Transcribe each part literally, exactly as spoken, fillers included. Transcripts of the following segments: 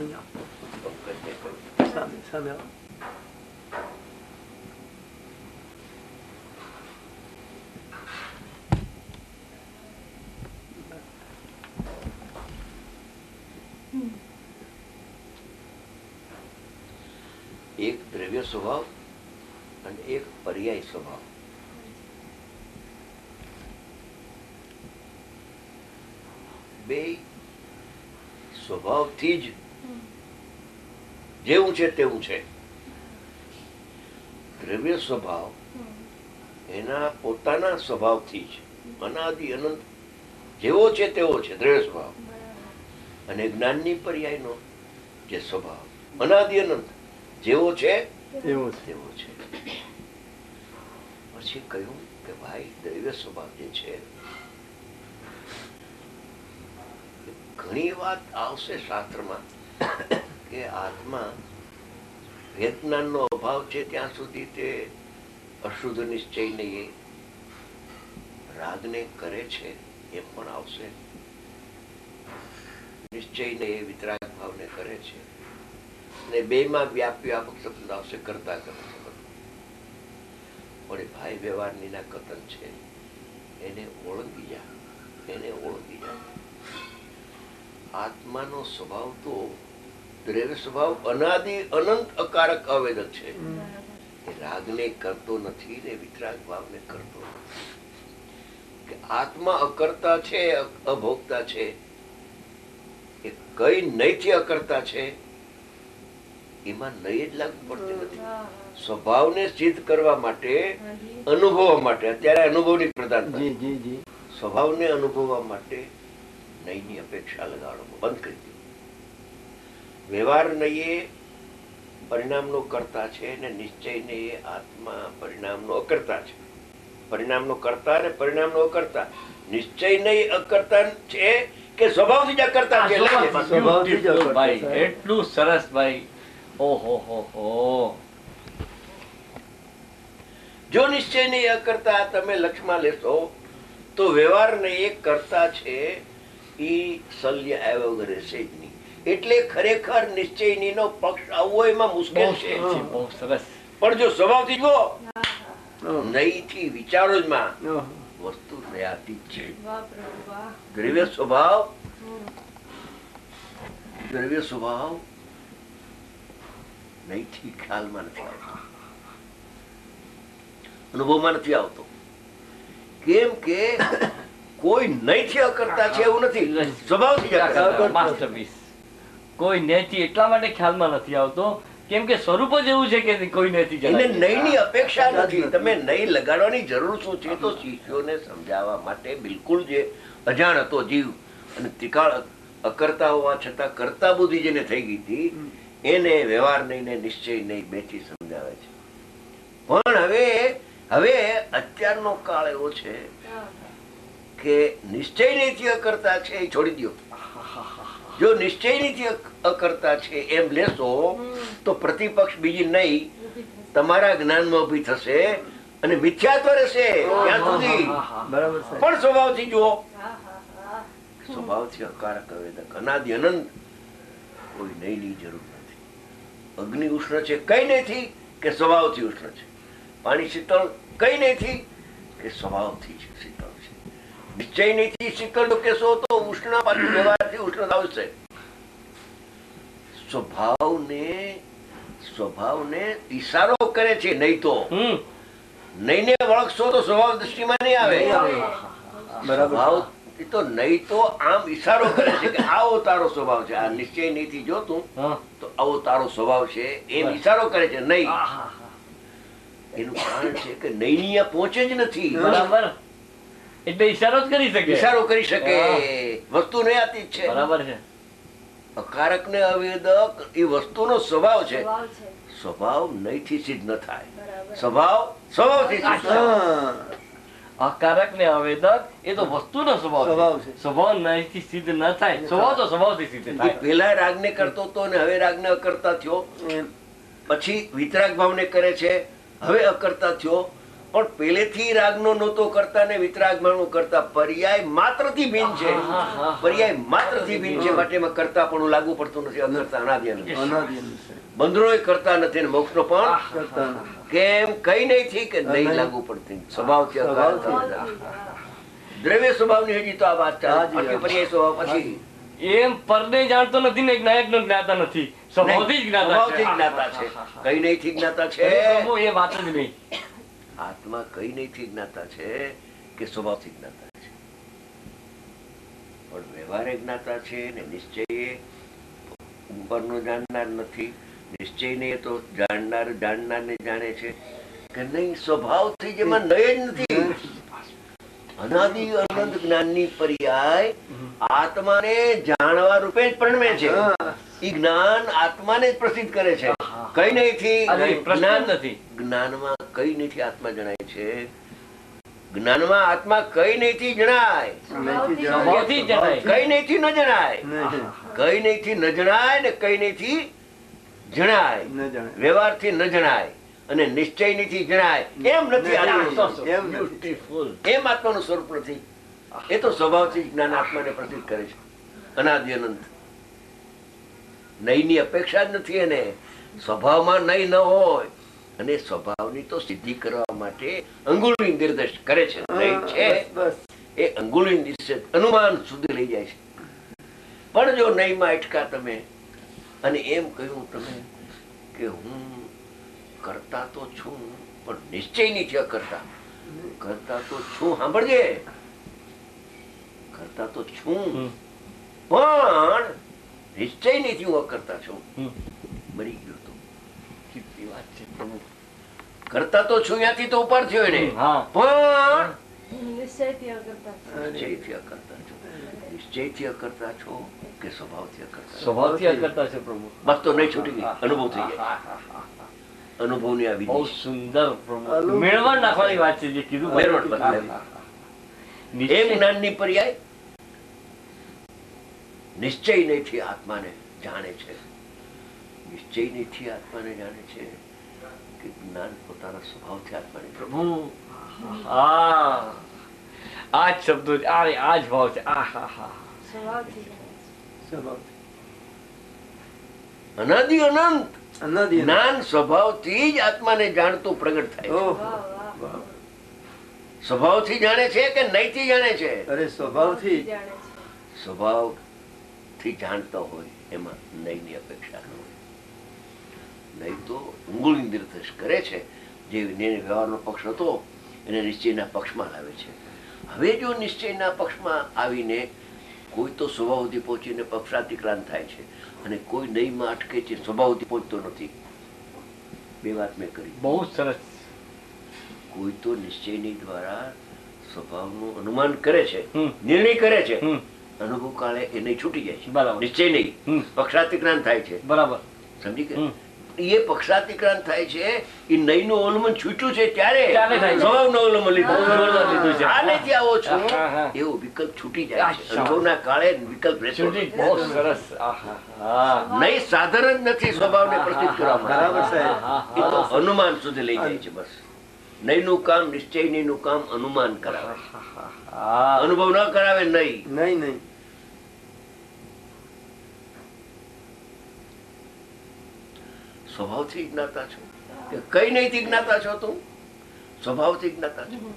સામે સામે એક દ્રવ્ય સ્વભાવ અને એક પર્યાય સ્વભાવ. બે સ્વભાવથી જ જેવું છે તેવું છે. દ્રવ્ય સ્વભાવ એના પોતાના સ્વભાવથી જ અનાદિ અનંત જેવો છે તેવો છે દ્રવ્ય સ્વભાવ. અને જ્ઞાનની પર્યાયનો જે સ્વભાવ અનાદિ અનંત જેવો છે તેવો છે. પછી કહ્યું કે ભાઈ દ્રવ્ય સ્વભાવ જે છે, ઘણી વાત આવશે શાસ્ત્રમાં કે આત્મા વેદનાનો અભાવ છે ત્યાં સુધી તે અશુદ્ધ નિશ્ચયને એ રાગને કરે છે, એ પણ આવશે. નિશ્ચયને એ વિતરાગ ભાવને કરે છે. ને બે માં વ્યાપ વ્યાપક શબ્દ આવશે કરતા કરતા. પણ ભાઈ વ્યવહારની ના કથન છે, એને ઓળંગી જા, એને ઓળંગી જા. આત્માનો સ્વભાવ તો દ્રવ્ય સ્વભાવ અનાદિ અનંત અકારક અવેદક છે. એ રાગને કરતો નથી ને વિતરાગ ભાવને કરતો નથી. કે આત્મા અકર્તા છે, અભોગતા છે. એ કઈ નહીથી અકર્તા છે એમાં નહીં જ લાગુ પડતી નથી. સ્વભાવને સિદ્ધ કરવા માટે, અનુભવવા માટે, અત્યારે અનુભવની પ્રધાનતા, સ્વભાવને અનુભવવા માટે નહીંની અપેક્ષા લગાડો, બંધ કરી દો. વ્યવહાર નહીં પરિણામનો કરતા છે ને નિશ્ચયને એ આત્મા પરિણામનો અકર્તા છે. પરિણામનો કરતા ને પરિણામનો અકર્તા. નિશ્ચય નહીં અકર્તા છે કે સ્વભાવથી જ અકર્તા છે. એટલું સરસ ભાઈ. ઓહો હો હો. જો નિશ્ચય નહીં અકર્તા તમે લક્ષમાં લેશો તો વ્યવહાર ને એક કરતા છે ઈ શલ્ય આવ્યા વગર રહેશે જ નહીં. એટલે ખરેખર નિશ્ચયની નો પક્ષ આવવો એમાં મુશ્કેલ છે. પણ જો સ્વભાવથી જુઓ, નહીં થી વિચારો જ માં વસ્તુ નયાતી છે. દ્રવ્ય સ્વભાવ દ્રવ્ય સ્વભાવ નહીં થી ખ્યાલમાં નથી આવતો, અનુભવમાં નથી આવતો. કેમ કે કોઈ નહીંથી અકર્તા છે એવું નથી, સ્વભાવથી. કોઈ નહીંથી એટલા માટે ખ્યાલમાં નથી આવતો કેમ કે સ્વરૂપ જ એવું છે કે કોઈ નથી. એને નહીંની અપેક્ષા નથી. તમે નહીં લગાડવાની જરૂર શું છે? તો શિષ્યોને સમજાવવા માટે બિલકુલ જે અજાણ હતો જીવ અને ત્રિકાળ અકર્તા હોવા છતાં કરતા બુદ્ધિ જેને થઈ ગઈ હતી, એને વ્યવહાર નહીં ને નિશ્ચય નહીં બેથી સમજાવે છે. પણ હવે હવે અત્યારનો કાળ એવો છે કે નિશ્ચય નહીં અકર્તા છે એ છોડી દો. જો નિશ્ચય નહીં અકર્તા છે એમ લેશો તો પ્રતિપક્ષ બીજી નહીં તમારા જ્ઞાનમાં ઉભી થશે અને મિથ્યાત્વ રહેશે ત્યાં સુધી. પણ સ્વભાવથી જુઓ, સ્વભાવથી અકારક અવેદક અનાદિ અનંત કોઈ નહીં ની જરૂર નથી. અગ્નિ ઉષ્ણ છે કઈ નહીથી કે સ્વભાવથી ઉષ્ણ છે. પાણી શીતળ કઈ નહીથી કે સ્વભાવથી શીતળ છે. નિશ્ચય નહીથી શીતળ તો કેશો તો ઉષ્ણ પાછું વ્યવહારથી ઉષ્ણ આવશે. સ્વભાવને સ્વભાવને ઈશારો કરે છે. નહીં તો નહીં ને વળગશો તો સ્વભાવ દૃષ્ટિમાં નહીં આવે. સ્વભાવ તો નહીં તો આમ ઈશારો કરે છે કે આવો તારો સ્વભાવ છે. આ નિશ્ચય નહીંથી જોતું તો આવો તારો સ્વભાવ છે એમ ઈશારો કરે છે. નહીં એનું કારણ છે કે નૈનિયા પહોંચે જ નથી. બરાબર. એટલે ઈશારો જ કરી શકે, ઈશારો કરી શકે. વસ્તુ નયાતી જ છે. બરાબર છે. અકારક ને અવેદક એ વસ્તુનો સ્વભાવ છે. સ્વભાવ નહીંથી સિદ્ધ ન થાય. સ્વભાવ સ્વભાવથી સિદ્ધ થાય. અકારક ને અવેદક એ તો વસ્તુનો સ્વભાવ છે. સ્વભાવ નહીંથી સિદ્ધ ન થાય. સ્વભાવ તો સ્વભાવથી સિદ્ધ થાય. પેલા રાગને કરતો હતો ને હવે રાગને અકર્તા થયો. પછી વિતરાગ ભાવને કરે છે, હવે અકર્તા થયો. પણ પેલેથી રાગનો નહોતો કરતા ને વિતરાગમાંનો કરતા. પર્યાય માત્રથી ભિન્ન છે. પર્યાય માત્રથી ભિન્ન છે માટે એમાં કરતા પણ લાગુ પડતું નથી. અકર્તા અનાદિ અનંત. બંધનોય કરતા નથી ને મોક્ષનો પણ કેમ કઈ નહીં થી કે નહીં લાગુ પડતી. સ્વભાવથી અકારતા દ્રવ્ય સ્વભાવની હજી તો આ વાત ચાલે. બાકી પર્યાય સ્વભાવ પછી એમ પરને જાણતો નથી ને જ્ઞાયક નો જ્ઞાતા નથી. સ્વભાવથી જ જ્ઞાતા છે. જ્ઞાતા છે. કઈ નહીં થી જ્ઞાતા છે. એ વાત જ નહીં. આત્મા કઈ નહીં થી જ્ઞાતા છે કે સ્વભાવથી જ્ઞાતા છે. પણ વ્યવહારે જ્ઞાતા છે ને નિશ્ચય ઉપરનો જાણનાર નથી. નિશ્ચય ને તો જાણનાર જાણનાર ને જાણે છે કે નહીં સ્વભાવથી જેમાં નય જ નથી. અનાદિ અનંત જ્ઞાનની પર્યાય આત્માને જાણવા રૂપે જ પરિણમે છે. ઈ જ્ઞાન આત્માને જ પ્રસિદ્ધ કરે છે. કઈ નહીં જ્ઞાન નથી. જ્ઞાનમાં કઈ નથી આત્મા જણાય છે. જ્ઞાનમાં આત્મા કઈ નહીં જણાય. કઈ નહીં ન જણાય. કઈ નહીં ન જણાય ને કઈ નહીં જણાય. વ્યવહારથી ન જણાય અને નિશ્ચય નથી જણાય એમ નથી. એમ આત્માનું સ્વરૂપ નથી. એ તો સ્વભાવથી જ્ઞાન આત્માને પ્રસિદ્ધ કરે છે. અનાદિ અનંત નયની અપેક્ષા જ નથી. એને સ્વભાવમાં નય ન હોય અને સ્વભાવની તો સિદ્ધિ કરવા માટે અંગુળી નિર્દેશ કરે છે. નય છે એ અંગુળી નિર્દેશ અનુમાન સુધી લઈ જાય છે. પણ જો નયમાં અટકા તમે અને એમ કહ્યું તમે કે હું કરતા તો છું પણ નિશ્ચય નથી અકર્તા. કરતા તો છું, સાંભળજે, કરતા તો છું પણ નિશ્ચય નથી હું અકર્તા છું. મરી ગયો તો કેટલી વાત છે. કરતા તો છું ત્યાંથી તો ઉપર થયો એને પણ નિશ્ચયથી અકર્તા છો. નિશ્ચયથી અકર્તા છો કે સ્વભાવથી અકર્તા? સ્વભાવથી અકર્તા છે પ્રભુ. બસ તો નહીં છૂટી ગઈ. અનુભવ થઈ જાય. અનુભવની આવી બહુ સુંદર પ્રભુ મેળવણ નાખવાની વાત છે જે કીધું. એમ જ્ઞાનની પર્યાય નિશ્ચય નથી આત્માને જાણે છે. નિશ્ચય નથી આત્માને જાણે છે કે જ્ઞાન પોતાના સ્વભાવથી આત્માને. પ્રભુ હા આ જ શબ્દો આ આ જ ભાવ છે. આ હા હા અનાદિ અનંત જ્ઞાન સ્વભાવથી જ આત્માને જાણતું પ્રગટ થાય. સ્વભાવથી જાણે છે કે નહીથી જાણે છે? અરે સ્વભાવથી. સ્વભાવથી જાણતા હોય એમાં નહીની અપેક્ષા ન હોય. નહીં તો અંગુળી નિર્દેશ કરે છે. જે વ્યવહારનો પક્ષ હતો એને નિશ્ચયના પક્ષમાં લાવે છે. હવે જો નિશ્ચયના પક્ષમાં આવીને કોઈ તો સ્વભાવ સુધી પહોંચીને પક્ષાતિક્રાંત થાય છે અને કોઈ નહીમાં અટકે છે, સ્વભાવ સુધી પહોંચતો નથી. બે વાત મેં કરી. બહુ સરસ. કોઈ તો નિશ્ચયની દ્વારા સ્વભાવનું અનુમાન કરે છે, નિર્ણય કરે છે, અનુભવ કાળે એ નહીં છૂટી જાય છે. બરાબર. નિશ્ચય નહીં, પક્ષાતિક્રાંત થાય છે. બરાબર. સમજી ગયા? એ પક્ષાતિક્રાંત થાય છે. એ નહીનું અવલંબન છૂટ્યું છે ત્યારે સ્વભાવનું અવલંબન લીધું છે. આ નથી આવો છો એવો વિકલ્પ છૂટી જાય છે. અનુભવના કાળે વિકલ્પ રહેતો. બહુ સરસ. નહીં સાધારણ જ નથી સ્વભાવને પ્રસિદ્ધ કરવા માટે. એ તો અનુમાન સુધી લઈ જાય છે. બસ નહીનું કામ, નિશ્ચયનું કામ અનુમાન કરાવે. અનુભવ ન કરાવે નહીં. નહીં નહીં સ્વભાવથી જ્ઞાતા છો કે કઈ નહીથી જ્ઞાતા છો? તું સ્વભાવથી જ્ઞાતા છો.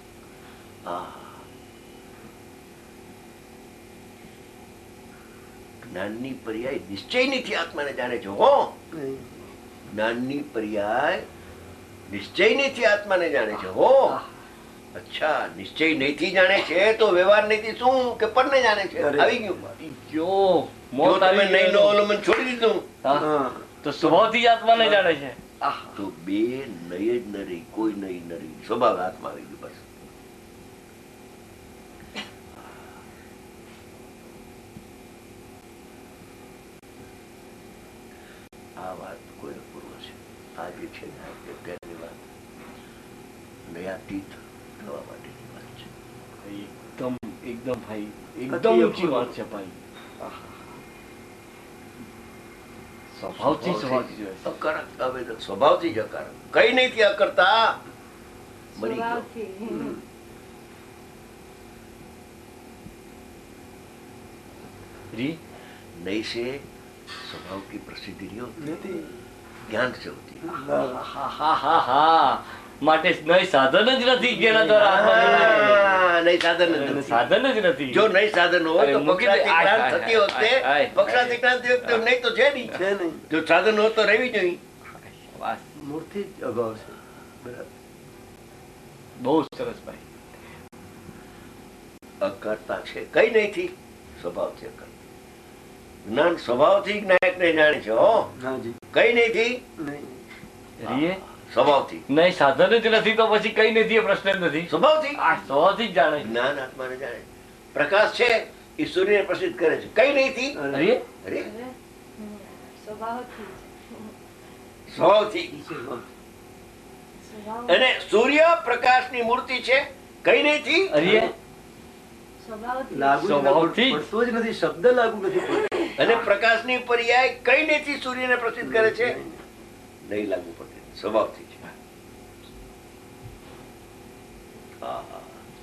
જ્ઞાનની પર્યાય નિશ્ચયથી આત્માને જાણે છે. હો જ્ઞાનની પર્યાય નિશ્ચયથી આત્માને જાણે છે. હો અચ્છા, નિશ્ચય નહીથી જાણે છે તો વ્યવહાર નહીથી શું કે પરને જાણે છે? આવી ગયું. જો તમે નહીનો અવલંબન છોડી દીધું તો સ્વભાવથી જ આત્માને જાણે છે. તો બે નય જ ન રહી, કોઈ નહી ન રહી, સ્વભાવ આત્મા આવી ગયું. બસ આ વાત કોઈ પૂર્વ છે. આ જે છે અત્યારની વાત નયાતીત થવા માટેની વાત છે. એકદમ એકદમ ભાઈ એકદમ ઊંચી વાત છે ભાઈ. સ્વભાવથી સ્વભાવથી અકારક આવેદક, સ્વભાવથી જ અકારક. કઈ નહીં અકર્તા. મરી ગયો. હમ. રી નહીં છે સ્વભાવ की प्रसिद्धि नहीं होती, નથી. ज्ञान से होती है. હા હા હા હા માટે નહીં સાધન જ નથી કે એના દ્વારા આત્મા જણાય. હા, નહીં સાધન જ નથી. સાધન જ નથી. જો નહીં સાધન હોય અરે તો મૂકી દે. પક્ષાતી આય, ક્રાંત આય, થતી વખતે આય, આય. પક્ષાતી ક્રાંત થતી વખતે નહીં તો છે નહીં. છે નહીં. જો સાધન હોત તો રહેવી જોઈએ. વાહ, મૂર્તિ જ અભાવ છે. બરાબર. બહુ સરસ ભાઈ. અકર્તા છે, કઈ નહીંથી સ્વભાવથી અકર્તા. જ્ઞાન સ્વભાવથી જ્ઞાયકને જાણે છે. હો, હાજી. કઈ નહીંથી નહીં. રીએ સ્વભાવથી. નહીં સાધન જ નથી તો પછી કઈ નથી એ પ્રશ્ન જ નથી. સ્વભાવથી આ સ્વભાવથી જ જાણે. જ્ઞાન આત્માને જાણે. પ્રકાશ છે એ સૂર્યને પ્રસિદ્ધ કરે છે. કઈ નહીંથી રીએ અરે સ્વભાવથી સ્વભાવથી. સ્વભાવ અને સૂર્ય પ્રકાશની મૂર્તિ છે. કઈ નહીંથી રીએ સ્વભાવથી લાગુ જ સ્વભાવથી જ. પડતો જ નથી. શબ્દ લાગુ નથી પડતો. અને પ્રકાશની પર્યાય કઈ નહીંથી સૂર્યને પ્રસિદ્ધ કરે છે. નહીં લાગુ પડતી, સ્વભાવથી છે. હા, હા.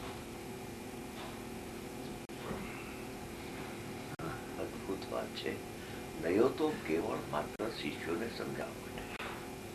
અદ્ભુત વાત છે. નયો તો કેવળ માત્ર શિષ્યોને સમજાવવા માટે.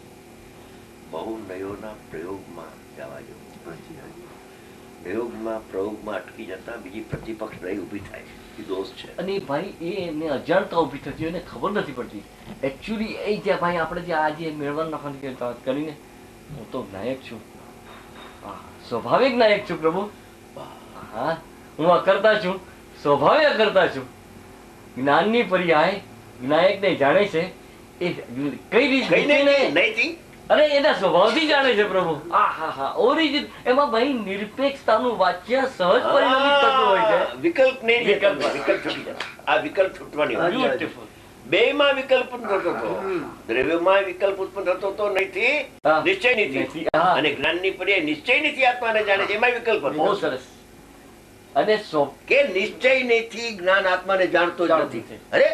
બહુ નયોના પ્રયોગમાં જવા જેવું. હાજી, હાજી. પ્રયોગમાં પ્રયોગમાં અટકી જતા બીજી પ્રતિપક્ષ નહીં ઊભી થાય છે. એ દોષ છે. અને ભાઈ એ એમને અજાણતા ઉભી થતી હોય એને ખબર નથી પડતી. એકચ્યુઅલી એ જ્યાં ભાઈ આપણે જે આજે મેળવણ નાખવાની વાત કરીને હું તો નાયક છું. હા, સ્વભાવિક નાયક છું પ્રભુ. હા, હું અકર્તા છું, સ્વભાવે અકર્તા છું. જ્ઞાનની પર્યાય જ્ઞાયકને જાણે છે એ કઈ રીતે કઈ નહીં નહીંથી અરે એના સ્વભાવથી જાણે છે પ્રભુ. આ હા હા ઓરિજિન એમાં ભાઈ નિરપેક્ષતાનું વાક્ય સહજ પરિણમિત થતું હોય છે. વિકલ્પ નહીં વિકલ્પ. વિકલ્પ છૂટી જાય. આ વિકલ્પ છૂટવાની વાત. Beautiful. બે માં વિકલ્પ ઉત્પન્ન થતો હતો. દ્રવ્યમાં વિકલ્પ ઉત્પન્ન થતો હતો નહીંથી હા. નિશ્ચય નહીંથી, નથી. હા. અને જ્ઞાનની પર્યાય નિશ્ચય નથી આત્માને જાણે છે. એમાં વિકલ્પ હતો. બહુ સરસ. અને સ્વ કે નિશ્ચય નથી જ્ઞાન આત્માને જાણતો જ જાણતું નથી. છે. અરે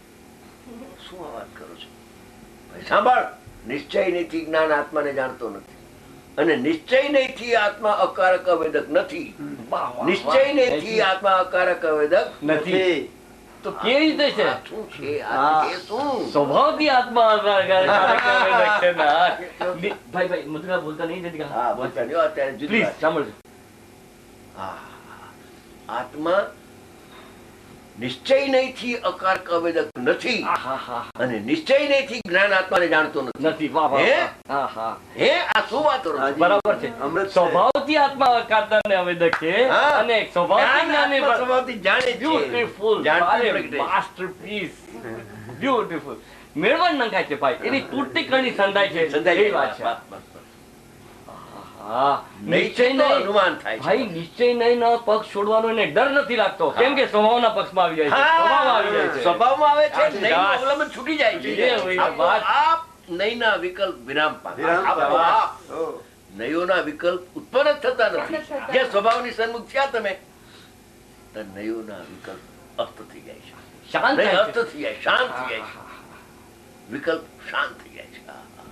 શું આ વાત કરો છો ભાઈ? સાંભળ, નિશ્ચય નથી જ્ઞાન આત્માને જાણતો નથી. અને નિશ્ચય નથી આત્મા અકારક અવેદક નથી. વાહ, વાહ, નિશ્ચય વાહ. નથી આત્મા અકારક અવેદક નથી. નથી. તો કેવી રીતે છે? આ શું છે? આ હા. છે શું? સ્વભાવથી આત્મા અકારક અવેદક છે ના. ની- ભાઈ ભાઈ મધુરા બોલતા નહીં જતી હા, બોલતા નહીં. અત્યારે જુદી પ્લીઝ વાત છે. સાંભળજો. હા. આત્મા નિશ્ચય નહીંથી અકારક અવેદક નથી. આ હા હા અને નિશ્ચય નહીંથી જ્ઞાન આત્માને જાણતો નથી. નથી. વાહ વાહ હે? વાહ. હા હા હે, આ શું વાત કરો છો? હાજી. બરાબર છે. અમૃત છે. સ્વભાવથી આત્મા અકારતા ને અવેદક છે હા. અને સ્વભાવથી જ્ઞાન જ્ઞાને આત્મા સ્વભાવથી જાણે છે. બ્યુટીફુલ જાણતું પ્રગટે છે. માસ્ટરપીસ બ્યુટીફુલ મેળવણ નંખાય છે ભાઈ એની તૂટતી કરણી સંધાય છે સંધાય એવી વાત છે. બસ, બસ, બસ. હા નિશ્ચય નિશ્ચય નહીં અનુમાન થાય છે. ભાઈ નિશ્ચય નહીં ના પક્ષ છોડવાનો એને ડર નથી લાગતો હા. કેમ કે સ્વભાવના પક્ષમાં આવી જાય છે સ્વભાવ આવી જાય છે સ્વભાવમાં આવે છે. આ નહીંનું દાસ. અવલંબન છૂટી જાય છે. એ હોય આ વાત. આપોઆપ નહીંના વિકલ્પ વિરામ પામે. વિરામ પામે. આપોઆપ. ઓહ. નયોના વિકલ્પ ઉત્પન્ન જ થતા નથી. ઉત્પન્ન થતા જે સ્વભાવની સન્મુખ થયા તમે તો નયોના વિકલ્પ અસ્ત થઈ જાય છે. શાંત નહીં, થાય અસ્ત છે. થઈ જાય, શાંત થઈ જાય છે. વિકલ્પ શાંત થઈ જાય છે. હા, હા.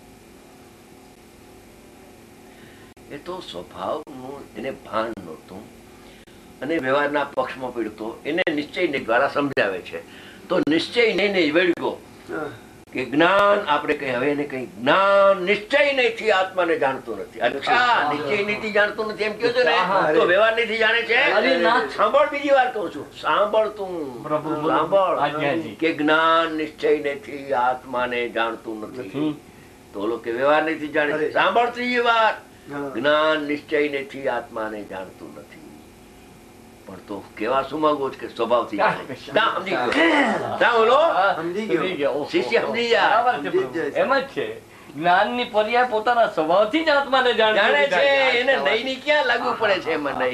એ તો સ્વભાવનું એને ભાન નહોતું અને વ્યવહારના પક્ષમાં પડ્યો હતો. એને નિશ્ચયને દ્વારા સમજાવે છે. તો નિશ્ચય નહીં વળગ્યો હા. કે જ્ઞાન આપણે કઈ હવે એને કઈ જ્ઞાન નિશ્ચય નથી આત્માને જાણતો નથી. અચ્છા, નિશ્ચય નથી જાણતો નથી એમ કહ્યો છો ને, તો વ્યવહાર નથી જાણે છે. અરે ના. સાંભળ, બીજી વાર કહું છું, સાંભળ તું. પ્રભુ બોલો. સાંભળ આજ્ઞાજી. કે જ્ઞાન નિશ્ચય નથી આત્માને જાણતું નથી. હમ. તો ઓલો કે વ્યવહાર નથી જાણે છે. અરે. સાંભળ ત્રીજી વાર, હા. જ્ઞાન નિશ્ચય નથી આત્માને જાણતું નથી. પણ તો કેવા શું માંગો છો કે સ્વભાવથી જાણે છે. ના, સમજી ગયો. ના, બોલો. હા, સમજી ગયો. સમજી ગયો. ઓહો. શિષ્ય સમજી જાય. બરાબર છે સમજી જ પ્રભુ. જાય છે. એમ જ છે જ્ઞાનની પર્યાય પોતાના સ્વભાવથી જ આત્માને જાણે જાણે છે. એને નહીંની ક્યાં લાગુ પડે છે એમાં નહીં.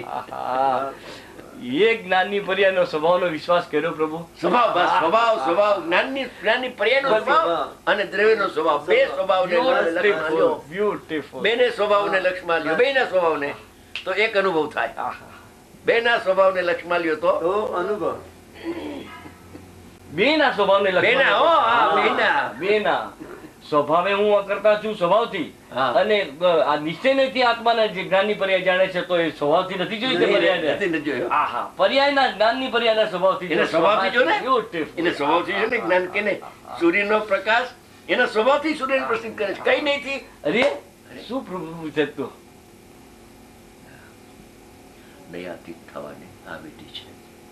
એ જ્ઞાનની પર્યાયનો સ્વભાવનો વિશ્વાસ કર્યો પ્રભુ સ્વભાવ, બસ, સ્વભાવ સ્વભાવ જ્ઞાનની જ્ઞાનની પર્યાયનો સ્વભાવ અને દ્રવ્યનો સ્વભાવ, બે સ્વભાવને લક્ષમાં લ્યો. બ્યુટીફુલ બેને સ્વભાવને લક્ષમાં લ્યો. બેના સ્વભાવને તો એક અનુભવ થાય. બેના સ્વભાવને લક્ષમાં લ્યો તો તો અનુભવ. બે ના સ્વભાવને બેના, હો, હા, બેના. બેના સ્વભાવે હું અકર્તા છું સ્વભાવથી, હા. અને આ નિશ્ચય નથી આત્માના જે જ્ઞાનની પર્યાય જાણે છે તો એ સ્વભાવથી નથી જોઈ તે નહીં, પર્યાયને? નથી, નથી જોયો. આહા, પર્યાયના જ્ઞાનની પર્યાયના સ્વભાવથી એને જો. સ્વભાવથી જો ને. Beautiful. એને સ્વભાવથી છે ને જ્ઞાન કે ને સૂર્યનો પ્રકાશ એના સ્વભાવથી સૂર્યને પ્રસિદ્ધ કરે છે, કઈ નહીંથી. અરે શું પ્રભુ છે તું? દયાતીત થવાની આ વિધિ છે.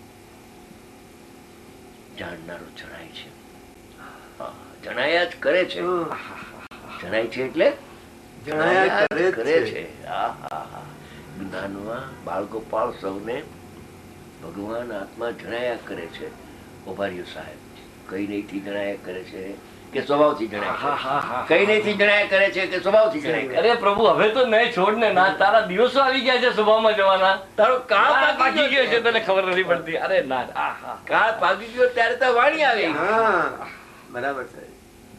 જાણનારો જણાય છે. હા, જણાયા જ કરે છે. જણાય છે એટલે જણાયા કરે જ કરે છે. છે. હા, હા, હા. જ્ઞાનમાં બાળગોપાલ સૌને ભગવાન આત્મા જણાયા કરે છે. ઓભાર્યો સાહેબ કઈ નહીંથી જણાયા કરે છે કે સ્વભાવથી જણાય હા, હા, છે? હા. કઈ નહીંથી જણાયા કરે છે કે સ્વભાવથી જણાય કરે છે? અરે પ્રભુ હવે તો નહીં, છોડ ને ના, તારા દિવસો આવી ગયા છે સ્વભાવમાં જવાના. તારો કાળ કાળ પાકી પાકી ગયો છે, ગયો તને ખબર નથી પડતી. અરે ના, આહા. કાળ પાકી ગયો ત્યારે તો વાણી આવી. હા બરાબર સાહેબ.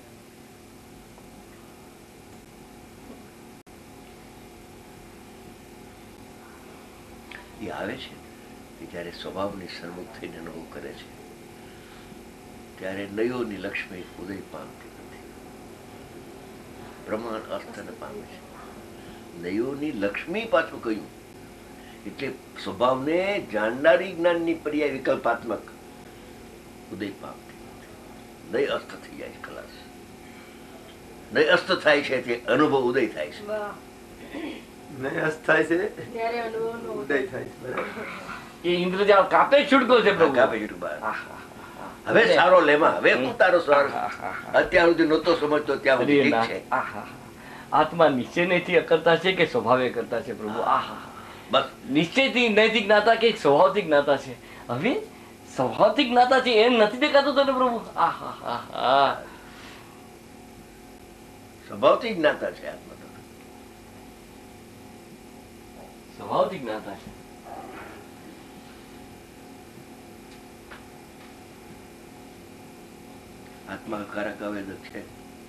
એ આવે છે કે જયારે સ્વભાવની સન્મુખ થઈને અનુભવ કરે છે ત્યારે નયોની લક્ષ્મી ઉદય પામતી નથી, પ્રમાણ અસ્તને પામે છે. નયોની લક્ષ્મી પાછું કહ્યું એટલે સ્વભાવને જાણનારી જ્ઞાનની પર્યાય વિકલ્પાત્મક ઉદય પામતી નથી. નય અસ્ત થઈ જાય છે, ખલાસ. નય અસ્ત થાય છે તે અનુભવ ઉદય થાય છે. વાહ. નહીં અસ્ત થાય છે ત્યારે અનુભવનો ઉદય થાય છે. બરાબર. એ ઇન્દ્રજાળ કાપે છૂટકો છે પ્રભુ. કાપે છૂટું બહાર. આહા. હવે સારો લેમાં, હવે હું તારો સ્વર આહા. અત્યાર સુધી નહોતો સમજતો ત્યાં સુધી અરે ના. ઠીક છે. આહા. આત્મા નિશ્ચયથી અકર્તા છે કે સ્વભાવે કરતા છે પ્રભુ? આહા. બસ નિશ્ચયથી નૈતિક જ્ઞાતા કે સ્વભાવથી જ્ઞાતા છે? હવે સ્વભાવથી જ્ઞાતા છે એમ નથી દેખાતું તને પ્રભુ? આહા, આહા. સ્વભાવથી જ્ઞાતા છે આત્મા તો. સ્વભાવથી જ્ઞાતા છે. આત્મા કારક આવેદક છે.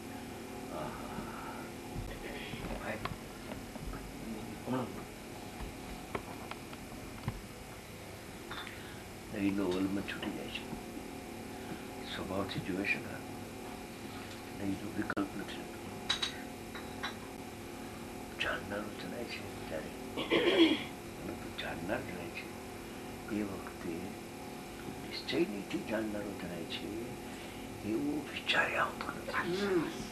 નહીંનો ઓલમાં છૂટી જાય છે. સ્વભાવથી જોવે છે ને નહીંનો વિકલ્પ નથી. જાણનારું જણાય છે ત્યારે પરંતુ જાણનાર જણાય છે એ વખતે નિશ્ચય નીતિ જાણનારો જણાય છે એવું વિચાર આવતો નથી.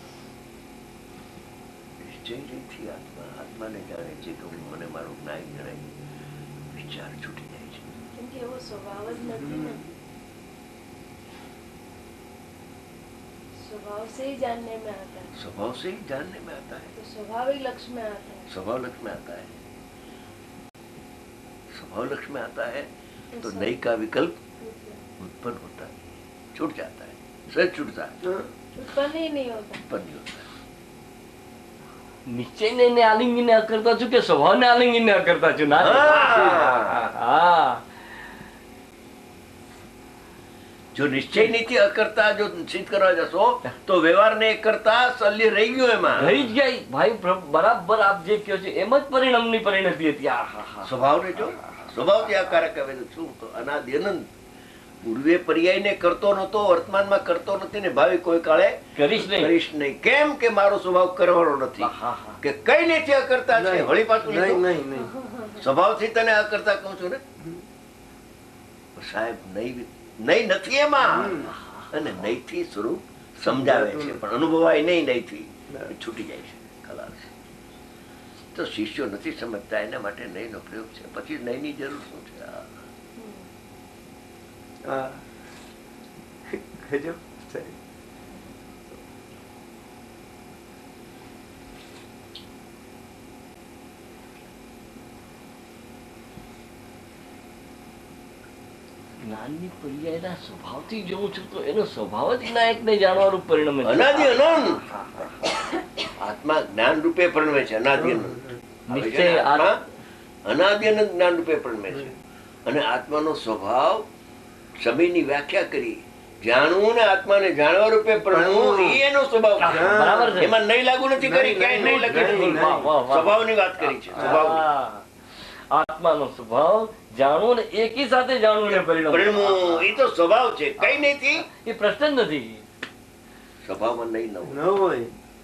નિશ્ચય રીતથી આત્મા આત્માને જાણે છે કે હું મને મારું જ્ઞાન જણાય, વિચાર છૂટી જાય છે. કેમ કે એવો સ્વભાવ જ નથી ને. स्वभाव से ही जानने में आता है, स्वभाव से ही जानने में आता है, तो स्वाभाविक लक्ष्य में आता है. स्वभाव लक्ष्य में आता है. स्वभाव लक्ष्य में आता है तो नई का विकल्प उत्पन्न होता है, छूट जाता है, सहज छूटता है, उत्पन्न ही नहीं होता. उत्पन्न नहीं होता है. નિશ્ચયને ને આલિંગનને અકર્તા છું કે સ્વભાવને આલિંગનને અકર્તા છું? ના. હા. હા. જો નિશ્ચય નીતિ અકર્તા જો સિદ્ધ કરવા જશો તો વ્યવહારને કરતા શલ્ય રહી ગયો એમાં. રહી જ ગઈ ભાઈ. પ્રભુ, બરાબર આપ જે કહો છો એમ જ પરિણામની પરિણતિ હતી. આહા. સ્વભાવને જો સ્વભાવથી આકારક આવે તો શું તો અનાદિ અનંત પૂર્વે પર્યાયને કરતો નતો, વર્તમાનમાં કરતો નથી ને ભાવિ કોઈ કાળે કરીશ નહીં. કરીશ નહીં. કેમ કે મારો સ્વભાવ કરવાનો નથી આહા. કે કઈ નથી અકર્તા છે. નહીં. વળી પાછું નહીં લીધું. નહીં નહીં સ્વભાવથી તને અકર્તા કહું છું ને સાહેબ. નહીં નહીં નથી એમાં અને નહીંથી સ્વરૂપ સમજાવે છે પણ અનુભવાય નહીં. નહીંથી છૂટી જાય છે, ખલાસ. તો શિષ્યો નથી સમજતા એના માટે નહીંનો પ્રયોગ છે. પછી નહીંની જરૂર શું છે? હા ગજબ સાહેબ. જ્ઞાનની પર્યાયના સ્વભાવથી જોઉં છું તો એનો સ્વભાવ જ નાયકને જાણવાનું પરિણમે છે. અનાદિ અનંત આત્મા જ્ઞાન રૂપે પરિણમે છે. અનાદિ અનંત નિશ્ચય આત્મા અનાદિ અનંત જ્ઞાન રૂપે પરિણમે છે. અને આત્માનો સ્વભાવ સમયની વ્યાખ્યા કરી જાણવું ને આત્માને જાણવા રૂપે પરિણમવું એ એનો સ્વભાવ છે. બરાબર છે. એમાં નહીં લાગુ નથી કરી, ક્યાંય નહીં લખી નથી. વાહ, વાહ, વાહ. સ્વભાવની વાત કરી છે. સ્વભાવની. હા. આત્માનો સ્વભાવ જાણવું ને એકી સાથે જાણવું ને પરિણામ. પરિણમવું એ તો સ્વભાવ છે, કઈ નથી. એ પ્રશ્ન જ નથી. સ્વભાવમાં નહીં નવું. ન હોય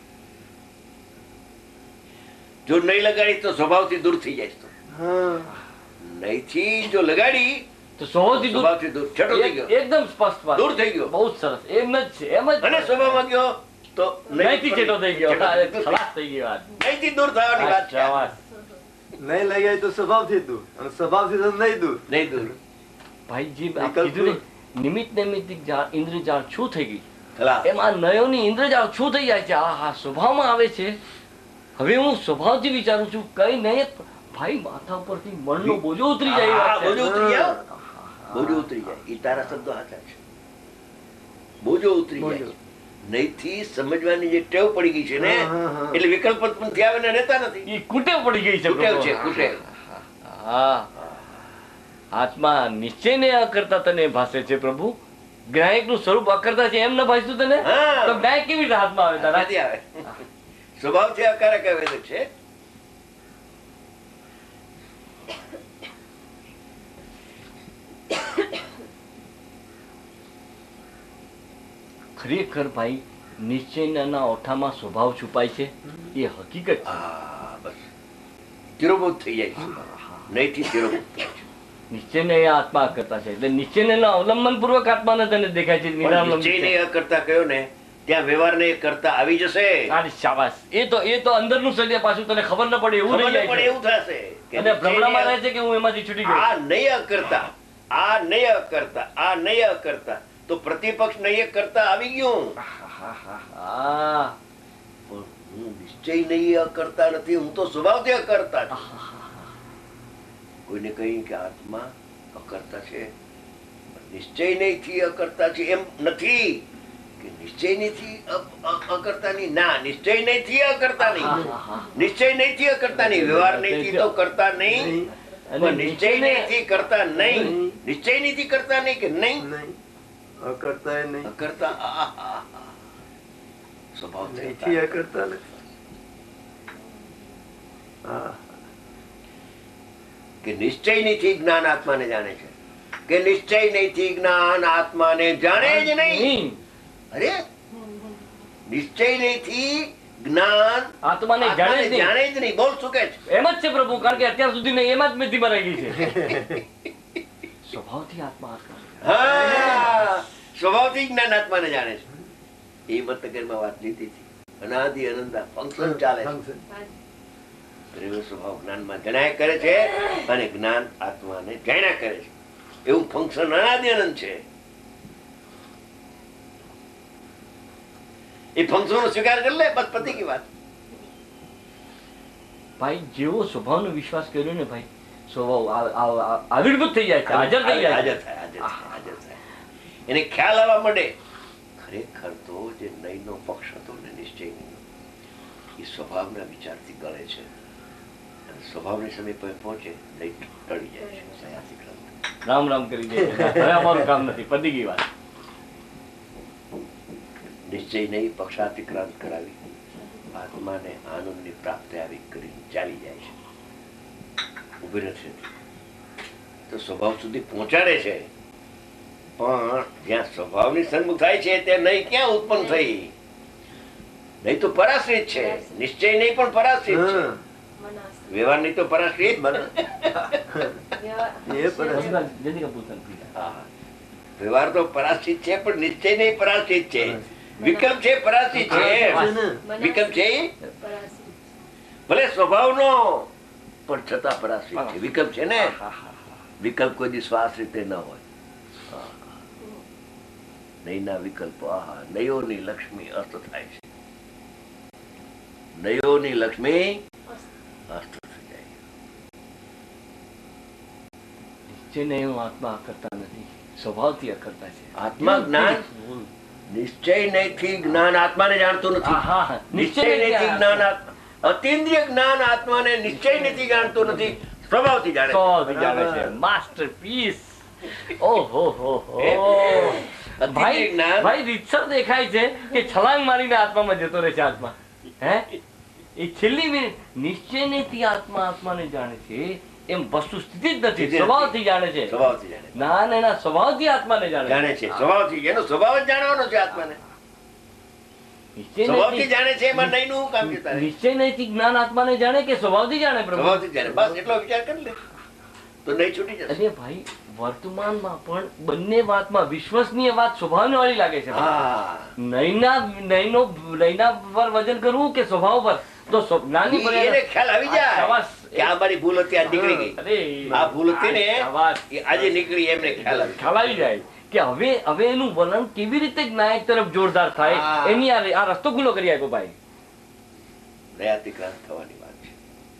જો નહીં લગાડી તો સ્વભાવથી દૂર થઈ જાય તો હા નહીંથી જો લગાડી તો સ્વભાવથી દૂર સ્વભાવથી દૂર છટો થઈ ગયો, એક- એકદમ સ્પષ્ટ વાત. દૂર થઈ ગયો. બહુ જ સરસ. એમ જ છે, એમ જ અને સ્વભાવમાં ગયો તો નહીંથી છેટો થઈ ગયો. છેટો હા, થઈ ગયો. ખલાસ થઈ ગઈ વાત. નહીંથી દૂર થવાની વાત છે. શાબાશ. નહીં લગાય તો સ્વભાવથી દૂર અને સ્વભાવથી તો નહીં દૂર. નહીં દૂર. ભાઈ જે આપ વિકલ્પ કીધું ને, નિમિત્ત નૈમિત્તિક જાળ ઇન્દ્રજાળ શું થઈ ગઈ, ખલાસ. એમાં નયોની ઇન્દ્રજાળ શું થઈ જાય છે. આ હા સ્વભાવમાં આવે છે. હવે હું સ્વભાવથી વિચારું છું કઈ નહીં, ભાઈ માથા ઉપરથી મનનો બોજો ઉતરી જાય એ હા, વાત છે. બોજો ઉતરી જાય. બોજો ઉતરી જાય. ઈ તારા શબ્દો સાચા છે. બોજો ઉતરી જાય. બોજો. નહીંથી સમજવાની જે ટેવ પડી ગઈ છે ને, હા, હા, હા. એટલે વિકલ્પ ઉત્પન્ન આવે ને રહેતા નથી. ઈ કુટેવ પડી ગઈ છે કુટેવ પ્રભુ. છે, કુટેવ. હા, આત્મા નિશ્ચયને અકર્તા તને ભાસે છે પ્રભુ. ગ્રાહક નું સ્વરૂપ અકર્તા છે એમ ન ભાસતું તને, હા. તો ગ્રાહક કેવી રીતે હાથમાં આવે તારા? નથી આવે. સ્વભાવથી અકારક આવેદક છે. ખરેખર ભાઈ નિશ્ચયના ઓઠામાં સ્વભાવ છુપાય છે એ હકીકત છે. હા, બસ તિરોભૂત થઈ જાય છે. નહીંથી તિરોભૂત થાય છે. નિશ્ચયને એ આત્મા કરતા છે એટલે નિશ્ચયને અવલંબન પૂર્વક આત્માને તને દેખાય છે. પણ નિરાલંબ નિશ્ચયને છે. અકર્તા કયો ને, ત્યાં વ્યવહારને કરતા આવી જશે. તારી શાબાશ. એ તો એ તો અંદરનું શરીર પાછું તને ખબર ન પડે એવું ખબર રહી ન પડે જાય એવું થશે છે. કે અને ભ્રમણામાં રહે નિશ્ચયને છે કે હું એમાંથી છૂટી ગયો. આ નહીં અકર્તા, આ નહીં અકર્તા, આ નહીં અકર્તા, તો પ્રતિપક્ષ નહીં કરતા આવી ગયું. હા, પણ હું નિશ્ચય નહીં અકર્તા નથી, હું તો સ્વભાવથી અકર્તા છું. કોઈને કહી કે આત્મા અકર્તા છે, નિશ્ચય નહીંથી અકર્તા છે એમ નથી કે નિશ્ચય નહીંથી અકર્તા નહીં. ના, નિશ્ચય નહીંથી અકર્તા નહીં, નિશ્ચય નહીંથી અકર્તા નહીં, વ્યવહાર નહીંથી તો કરતા નહીં, નહીં. પણ નિશ્ચય નહીંથી કરતા નહીં. નિશ્ચય નહીંથી કરતા નહીં કે નહીં નહીં અકર્તા એ નહીં. અકર્તા. આ, આ, આ. સ્વભાવ નહીંથી અકર્તા નથી. હા કે નિશ્ચય નહીંથી જ્ઞાન આત્માને જાણે છે, કે નિશ્ચય નહીંથી જ્ઞાન આત્માને જાણે જ નહીં. અરે, નિશ્ચય નહીંથી જ્ઞાન આત્માને જાણે જ આત્માને નહીં. જાણે જ નહીં. બોલ શું કે છે? એમ જ છે પ્રભુ, કારણ કે અત્યાર સુધી ને એમાં જ મેથી ભરાઈ ગઈ છે. સ્વભાવથી આત્મા આત્મા હા, સ્વભાવથી જ્ઞાન આત્માને જાણે છે. એ મતગરમાં વાત લીધી હતી. અનાદિ અનંતા ફંક્શન ચાલે છે. ફંક્શન. પ્રેમ સ્વભાવ જ્ઞાનમાં જણાય કરે છે અને જ્ઞાન આત્માને જાણ્યા કરે છે. એવું ફંક્શન અનાદિ અનંત છે. એ ફંક્શનનો સ્વીકાર કરી લે, બસ પતી ગઈ વાત. ભાઈ જેવો સ્વભાવનો વિશ્વાસ કર્યો ને ભાઈ, સ્વભાવ આ- આ- આ- આવિર્ભૂત થઈ જાય છે, હાજર થઈ જાય હાજર છે. થાય, હાજર થાય, હાજર થાય. એને ખ્યાલ આવવા માંડે ખરેખર તો જે નહીંનો પક્ષ હતો ને નિશ્ચયનો, એ સ્વભાવના વિચારથી ગળે છે અને સ્વભાવની સમીપે પહોંચે નહીં ટળી જાય છે. સયાસી ગ્રંથ. રામ રામ કરી દે છે. હવે અમારું કામ નથી, પતી ગઈ વાત. નિશ્ચય નહીં પક્ષાતિક્રાંત કરાવી આત્માને આનંદની પ્રાપ્તિ આવી કરી ચાલી જાય છે, ઉભી નથી તો સ્વભાવ સુધી પહોંચાડે છે. પણ જ્યાં સ્વભાવની સન્મુખ થાય છે ત્યાં નહીં ક્યાં ઉત્પન્ન થઈ? નહીં તો પરાશ્રિત છે. નિશ્ચય નહીં પણ પરાશ્રિત છે. હા. મનાસી. વ્યવહાર નહીં તો પરાશ્રિત. બરાબર. વ્યવહાર- એ પણ જલ્દી કપૂર તને પીડા. હા. વ્યવહાર તો પરાશ્રિત છે પણ નિશ્ચય નહીં પરાશ્રિત છે. વિકલ્પ છે પરાશ્રિત છે. છે ને. મનાસી. વિકલ્પ છે ઈ? પરાસી. ભલે સ્વભાવનો પણ છતાં પરાશ્રિત છે. વિકલ્પ છે ને. વિકલ્પ કોઈ દી શ્વાસ રીતે ન હોય. નહીંના વિકલ્પો આહા નયોની લક્ષ્મી અસ્ત થાય છે. નયોની લક્ષ્મી અસ્ત થઈ જાય. નિશ્ચયને હું આત્મા કરતા નથી, સ્વભાવથી અકર્તા છે. આત્મા જ્ઞાન નિશ્ચય નહીંથી જ્ઞાન આત્માને જાણતું નથી. આહા, નિશ્ચય નહીંથી જ્ઞાન આત્મા અતિન્દ્રિય જ્ઞાન આત્માને નિશ્ચય નથી જાણતું નથી, સ્વભાવથી જાણે છે. સ્વભાવથી જાણે છે. માસ્ટરપીસ. ઓહો હો હો. અતિન્દ્રિય ભાઈ જ્ઞાન ભાઈ રીતસર દેખાય છે કે છલાંગ મારીને આત્મામાં જતો રહે છે આત્મા. હે એ છેલ્લી મિનિટ નિશ્ચયથી આત્મા આત્માને જાણે છે એમ વસ્તુ સ્થિતિ જ નથી, સ્વભાવથી જાણે છે. સ્વભાવથી જાણે છે. ના ના ના સ્વભાવથી આત્માને જાણે જાણે છે. સ્વભાવથી એનો સ્વભાવ જ જાણવાનો છે આત્માને. નિશ્ચય સ્વભાવથી નૈતિક- જાણે છે એમાં નહીં નું કામ છે તારે નિશ્ચય નૈતિક જ્ઞાન આત્માને જાણે કે સ્વભાવથી જાણે પ્રભુ? સ્વભાવથી જાણે બસ એટલો વિચાર કરી લે તો નહીં છૂટી જશે. અરે ભાઈ વર્તમાનમાં પણ બંને વાતમાં વિશ્વસનીય વાત સ્વભાવને વાળી લાગે છે. હા નૈના નૈનો નૈના પર વજન કરવું કે સ્વભાવ પર? તો સ્વ- જ્ઞાનની પર એને ખ્યાલ આવી આ જાય શાબાશ. કે આ મારી ભૂલ હતી, આ નીકળી ગઈ. અરે આ ભૂલ હતી ને શાબાશ. એ આજે નીકળી એમને ખ્યાલ આવી. ખ્યાલ આવી જાય કે હવે હવે એનું વલણ કેવી રીતે નાયક તરફ જોરદાર થાય હા. એની આ આ રસ્તો ખુલ્લો કરી આપ્યો ભાઈ. દયાતિક્રાંત થવાની વાત છે.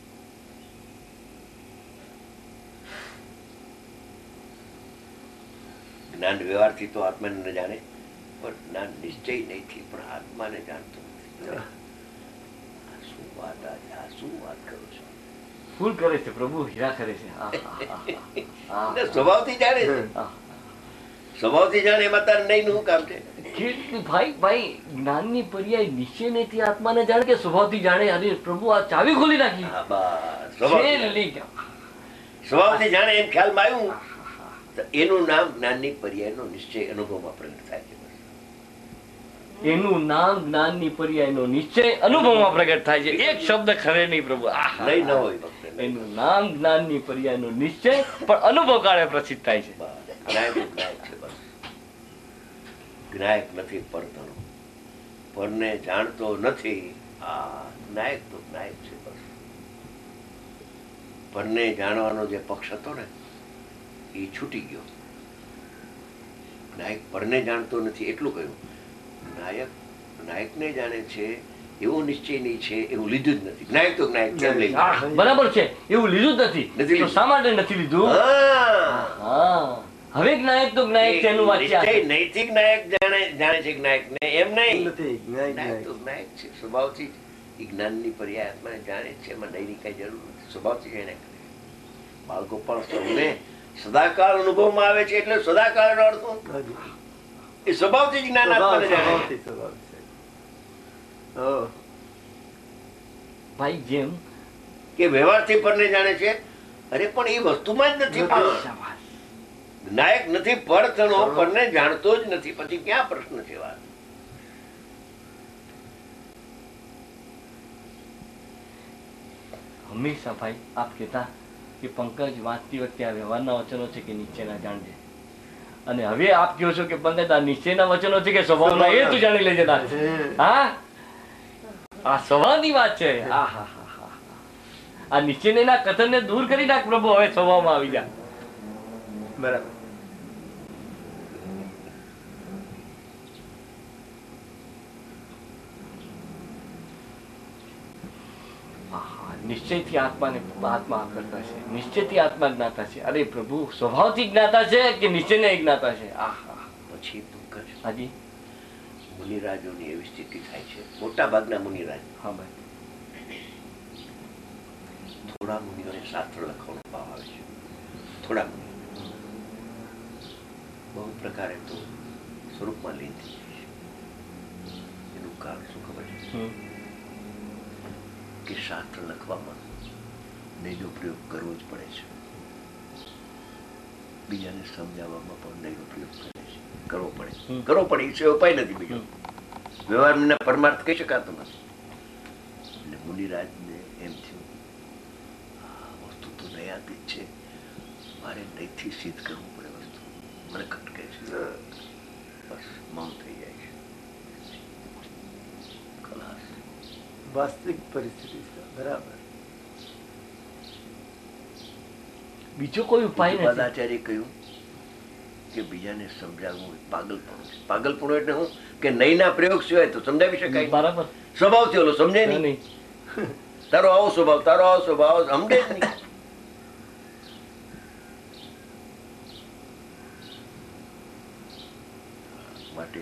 જ્ઞાન વ્યવહારથી તો આત્માને ન જાણે, પણ જ્ઞાન નિશ્ચય નહીંથી પણ આત્માને જાણતો નથી. આ શું વાત આજે, આ શું વાત કરો છો? ફૂલ કરે છે પ્રભુ, હીરા કરે છે. આહ, આહ, આહ, આહ. એટલે સ્વભાવથી જાણે છે. આહ. સ્વભાવથી જાણે એમાં તારે નહીં નું કામ છે. કે ભાઈ ભાઈ જ્ઞાનની પર્યાય નિશ્ચય નથી આત્માને જાણે કે સ્વભાવથી જાણે? અરે પ્રભુ આ ચાવી ખોલી નાખી. હા, બસ. સ્વભાવથી જાણે. છેલ્લી ગયા. સ્વભાવથી જાણે એમ ખ્યાલમાં આવ્યું તો એનું નામ જ્ઞાનની પર્યાયનો નિશ્ચય અનુભવમાં પ્રગટ થાય છે. એનું નામ જ્ઞાનની પર્યાયનો નિશ્ચય અનુભવમાં પ્રગટ થાય છે. એક શબ્દ ખરે નહીં પ્રભુ. આહ. નહીં ન હોય ભક્ત. એનું નામ જ્ઞાનની પર્યાયનો નિશ્ચય પણ અનુભવ કાળે પ્રસિદ્ધ થાય છે. જ્ઞાયક જ્ઞાયક છે બસ. જ્ઞાયક નથી પરતનો, પરને જાણતો નથી. આ જ્ઞાયક તો જ્ઞાયક છે બસ. પરને જાણવાનો જે પક્ષ હતો ને એ છૂટી ગયો. નાયક પરને જાણતો નથી એટલું કહ્યું. નાયક નાયકને જાણે છે એવો નિશ્ચય નહીં છે એવું લીધું જ નથી. નાયક તો નાયક કેમ લઈ લે? આહ, બરાબર છે, એવું લીધું જ નથી. નથી લીધું. તો શા માટે નથી લીધું? હા. હા, હવે જ્ઞાયક તો જ્ઞાયક છે એનું વાક્ય નિશ્ચય છે. નૈતિક નાયક જાણે જાણે છે જ્ઞાયક ને એમ નહીં. નથી જ્ઞાન નાયક તો જ્ઞાન. નાયક છે સ્વભાવથી જ. એ જ્ઞાનની પર્યાય આત્માને જાણે જ છે, એમાં નહીંની કઈ જરૂર નથી. સ્વભાવથી જાણે કરે. બાળકો પણ સૌને સદાકાળ અનુભવમાં આવે છે એટલે સદાકાળ નો અર્થ શું? હાજી. એ સ્વભાવથી જ જ્ઞાન સ્વભાવ આત્માને જાણે છે. સ્વભાવથી સ્વભાવ છે. હો. ભાઈ જેમ કે વ્યવહારથી પરને જાણે છે. અરે પણ એ વસ્તુમાં જ નથી. પણ શાબાશ. નાયક નથી, પર થણો પરને જાણતો જ નથી. પછી ક્યાં પ્રશ્ન છે? વાત હંમેશા ભાઈ આપ કહેતા કે પંકજ વાંચતી વખતે આ વ્યવહારના વચનો છે કે નિશ્ચયના જાણજે, અને હવે આપ કહો છો કે પંકજ આ નિશ્ચયના વચનો છે કે સ્વભાવના, એ તું જાણી લેજે તાર. હા, આ સ્વભાવની વાત છે. આ હા હા હા આ નિશ્ચયના કથનને દૂર કરી નાખ પ્રભુ, હવે સ્વભાવમાં આવી જા. બરાબર. આહા, નિશ્ચયથી આત્માને આત્મા કરતા છે, નિશ્ચયથી આત્મા જ્ઞાતા છે. અરે પ્રભુ, સ્વભાવથી જ્ઞાતા છે કે નિશ્ચયને જ્ઞાતા છે? આહા. પછી પંકજ હાજી. મુનિરાજોની એવી સ્થિતિ થાય છે. મોટા ભાગના મુનિરાજ, હા ભાઈ. થોડા મુનિઓને શાસ્ત્ર લખવાનો ભાવ આવે છે. થોડા મુનિ બહુ પ્રકારે તો સ્વરૂપમાં લીન થઈ જાય છે. એનું કારણ શું ખબર છે? હમ. કે શાસ્ત્ર લખવામાં નૈનો પ્રયોગ કરવો જ પડે છે. બીજાને સમજાવવામાં પણ નૈનો પ્રયોગ કરે છે, કરવો પડે હમ. કરવો પડે. એ સિવાય ઉપાય નથી બીજો. વ્યવહારના પરમાર્થ કહી શકાતો નથી. એટલે મુનિરાજને એમ થયું, આ વસ્તુ તો નયાતીત છે, મારે નહીંથી સિદ્ધ કરવું પડે. વસ્તુ મને ખટકે છે. બસ મૌન થઈ જાય છે. ખલાસ. વાસ્તવિક પરિસ્થિતિ છે. બરાબર. બીજો કોઈ ઉપાય નથી. આચાર્ય કહ્યું કે બીજાને સમજાવવું એ પાગલપણું છે. પાગલપણું એટલે હું કે નહીંના પ્રયોગ સિવાય તો સમજાવી શકાય. બરાબર. સ્વભાવથી ઓલો સમજે નહીં. નહીં. તારો આવો સ્વભાવ, તારો આવો સ્વભાવ સમજે જ નહીં. માટે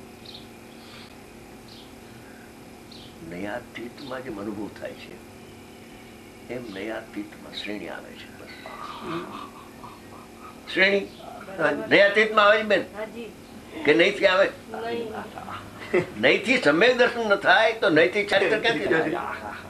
નયાતીતમાં જેમ અનુભવ થાય છે એમ નયાતીતમાં શ્રેણી આવે છે. બસ શ્રેણી નયાતીતમાં આવે છે બેન, હાજી. કે નહીંથી આવે? નહીં. નહીંથી સમ્યક દર્શન ન થાય તો નહીંથી ચારિત્ર ક્યાંથી થાય?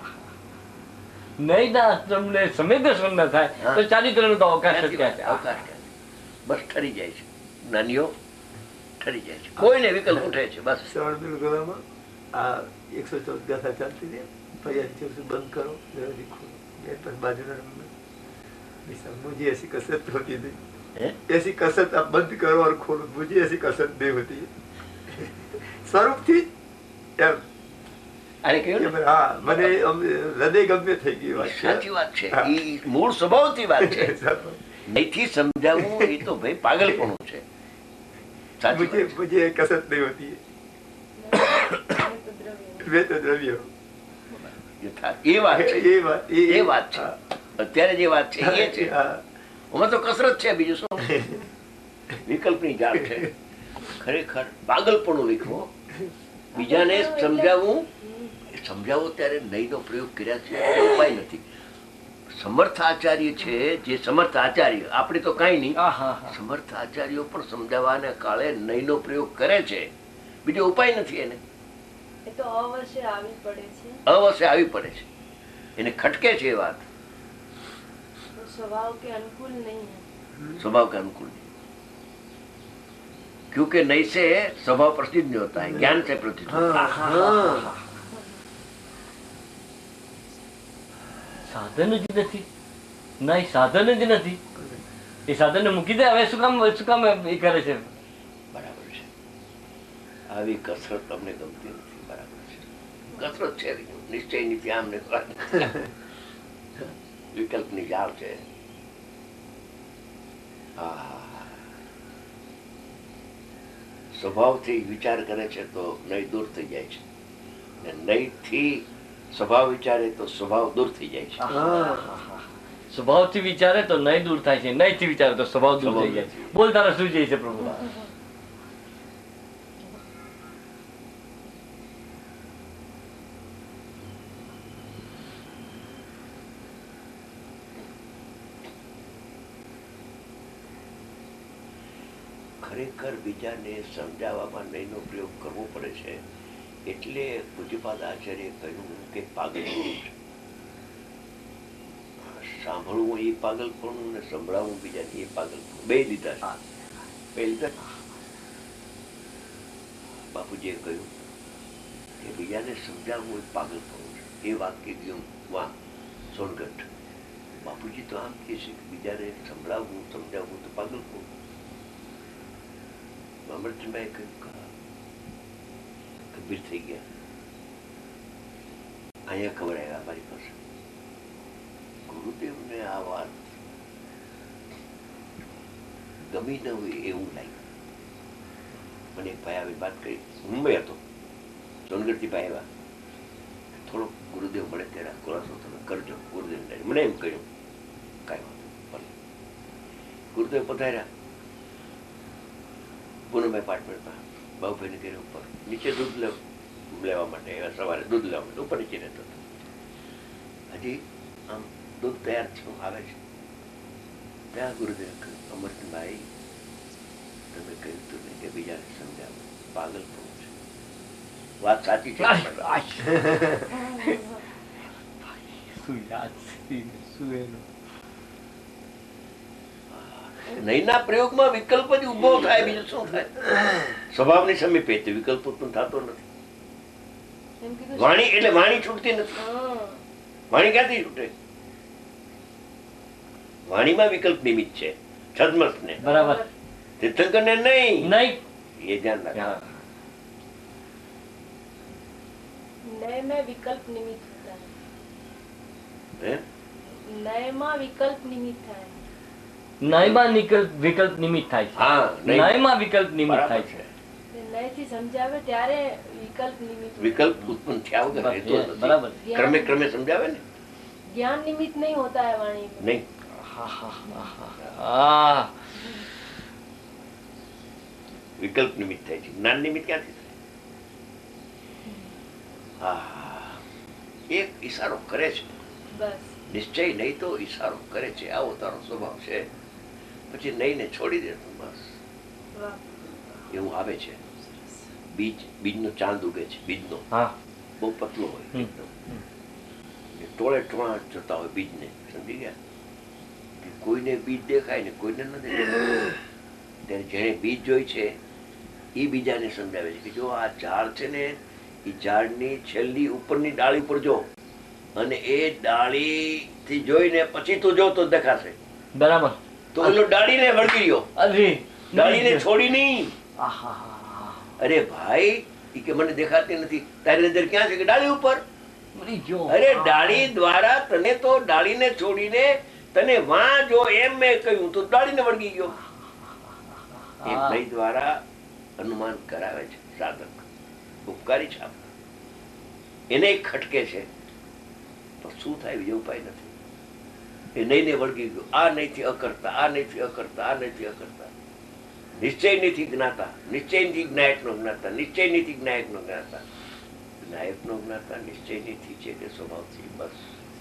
નહીં ના તમને સમય દર્શન ન થાય તો ચારિત્રનો તો અવકાશ જ ક્યાં છે? અવકાશ ક્યાં છે? બસ ઠરી જાય છે. જ્ઞાનીઓ ઠરી જાય છે. કોઈને વિકલ્પ ઉઠે છે. બસ શ્રવણ બિલ ગળામાં. આ એકસો ચૌદ ગાથા ચાલતી હતી, ફરિયાદ છે બંધ કરો, દરવાજો ખોલો, ગેટ પર બાજુના રૂમમાં मुझे ऐसी कसरत होती थी, ऐसी कसरत आप बंद करो और खोलो, मुझे ऐसी कसरत नहीं होती है। स्वरूप थी એમ અરે કેવું હા, મને હૃદય ગમ્ય થઈ ગઈ વાત. સાચી વાત છે, એ મૂળ સ્વભાવથી વાત છે. નહીંથી સમજાવવું એ તો ભાઈ પાગલપણું છે. मुझे मुझे कसरत नहीं होती है, वे तो द्रव्य એ વાત છે, એ વાત એ વાત છે. અત્યારે જે વાત છે એ છે. આમાં તો કસરત છે, બીજું શું? વિકલ્પની જાળ છે. ખરેખર પાગલપણું લીખવો, બીજાને સમજાવવું. સમજાવો ત્યારે નહીંનો પ્રયોગ કર્યા છે, ઉપાય નથી. સમર્થ આચાર્ય છે, જે સમર્થ આચાર્ય, આપણે તો કઈ નહીં, સમર્થ આચાર્યો પણ સમજાવવાના કાળે નહીંનો પ્રયોગ કરે છે, બીજો ઉપાય નથી. એને એ તો અવશ્ય આવી પડે છે, અવશ્ય આવી પડે છે, એને ખટકે છે એ વાત. स्वभाव के अनुकूल नहीं है, स्वभाव के अनुकूल नहीं, क्योंकि नहीं से स्वभाव प्रसिद्ध नहीं होता है, ज्ञान से प्रसिद्ध होता है. સાધન જ નથી, ના સાધન જ નથી. એ સાધન ને મૂકી દે, હવે શું કામ શું કામ એ કરે છે? બરાબર છે, આવી કસરત તમને ગમતી નથી. બરાબર છે, કસરત છે, નિશ્ચય નીતિ આમ ને વિકલ્પ ની જાળ છે. સ્વભાવથી વિચાર કરે છે તો નહીં દૂર થઈ જાય છે, નહીં થી સ્વભાવ વિચારે તો સ્વભાવ દૂર થઈ જાય છે. સ્વભાવ થી વિચારે તો નહીં દૂર થાય છે, નહીં થી વિચારે તો સ્વભાવ દૂર થઈ જાય છે. બોલ તારા શું જાય છે પ્રભુ? ખરેખર બીજાને સમજાવવામાં નહીંનો પ્રયોગ કરવો પડે છે. એટલે પૂજ્યપાદ આચાર્ય કહ્યું કે પાગલપણું છે. સાંભળવું એ પાગલપણું ને સંભળાવવું બીજાને એ પાગલપણું, બે લીધા છે. બે લીધા. બાપુજીએ કહ્યું કે બીજાને સમજાવવું એ પાગલપણું છે. એ વાક્ય ગયું વાહ સોનગઢ. બાપુજી તો આમ કહે છે કે બીજાને સંભળાવવું સમજાવવું તો પાગલપણું. અમૃતભાઈ કહ્યું કબીર થઈ ગયા, અહીંયા ખબર આવ્યા મારી પાસે. ગુરુદેવને આ વાત ગમી ન હોય એવું લાગ્યું. મને એક ભાઈ આવી વાત કરી, મુંબઈ હતો, સોનગઢ થી ભાઈ આવ્યા, થોડોક ગુરુદેવ મળે ત્યારે ખુલાસો તમે કરજો ગુરુદેવ. મને એમ કહ્યું કઈ વાંધો. ગુરુદેવ પધાર્યા પૂનમભાઈ પાટણમાં, બાબુભાઈ ને ઘેર ઉપર નીચે દૂધ લેવા માટે સવારે દૂધ લેવા માટે ઉપર નીચે રહેતો હતો. હજી આમ દૂધ તૈયાર છે, આવે છે ત્યાં ગુરુદેવ કહ્યું અમરભાઈ તમે કહ્યું તું ને કે બીજાને સમજાવો પાગલપણું છે. વાત સાચી છે. નહીંના પ્રયોગમાં વિકલ્પ જ ઉભો થાય, બીજું શું થાય? સ્વભાવની સમીપે વિકલ્પ ઉત્પન્ન થતો નથી. વાણી એટલે વાણી છૂટતી નથી. વાણી ક્યાંથી છૂટે? વાણીમાં વિકલ્પ નિમિત્ત છે. છદ્મસ ને બરાબર, તીર્થંકર ને નહીં નહીં, એ ધ્યાન રાખો. नए में विकल्प निमित्त होता है, હે नए में विकल्प निमित्त है, નયમાં નિકલ્પ વિકલ્પ નિમિત્ત થાય છે. હા, નહીં. નયમાં વિકલ્પ નિમિત્ત થાય બરાબર છે. છે. नए થી સમજાવે ત્યારે વિકલ્પ નિમિત્ત હોता है. વિકલ્પ ઉત્પન્ન થયા વગર રહેતો નથી. બરાબર. ક્રમે ક્રમે સમજાવે ને ज्ञान निमित्त नहीं होता है वाणी में. નહીં. હા, વિકલ્પ નિમિત્ત થાય છે, જ્ઞાન નિમિત્ત ક્યાંથી થાય? હા, એક ઈશારો કરે છે, बस નિશ્ચય નહીં તો ઈશારો કરે છે, આવો તારો સ્વભાવ છે. પછી નહીં ને છોડી દે તો બસ वाह એવું આવે છે. બીજ બીજનો ચાંદ ઉગે છે, બીજનો હા, બહુ પતલો હોય હમ. એકદમ. ને ટોળે ટોળા જોતા હોય બીજને, સમજી ગયા? કે કોઈને બીજ દેખાય ને કોઈને ન દેખાય. ત્યારે જેને બીજ જોઈ છે એ બીજાને સમજાવે છે કે જો આ ઝાડ છે ને એ ઝાડની છેલ્લી ઉપરની ડાળી પર જો, અને એ ડાળી થી જોઈને પછી તું જો તો દેખાશે. બરાબર. તો ઓલો ડાળીને વળગી ગયો, અરે ડાળીને છોડી નહીં. આહા, અરે ભાઈ, ઈ કે મને દેખાતી નથી. તારી નજર ક્યાં છે? કે ડાળી ઉપર. મરી ગયો. અરે ડાળી દ્વારા તને તો ડાળીને છોડીને તને વાં જો એમ મેં કહ્યું તો ડાળીને વળગી ગયો. એ ભય દ્વારા અનુમાન કરાવે છે સાધક, ઉપકારી છે આપણો. એને ખટકે છે પણ શું થાય બીજો ઉપાય નથી. એ નહીં ને વળગી ગયો. આ નહીંથી અકર્તા, આ નહીંથી અકર્તા, આ નહીંથી અકર્તા. નિશ્ચય નથી જ્ઞાતા, નિશ્ચય નથી જ્ઞાયક નો જ્ઞાતા, નિશ્ચય નથી જ્ઞાયક નો જ્ઞાતા. જ્ઞાયક નો જ્ઞાતા નિશ્ચય નથી છે કે સ્વભાવથી. બસ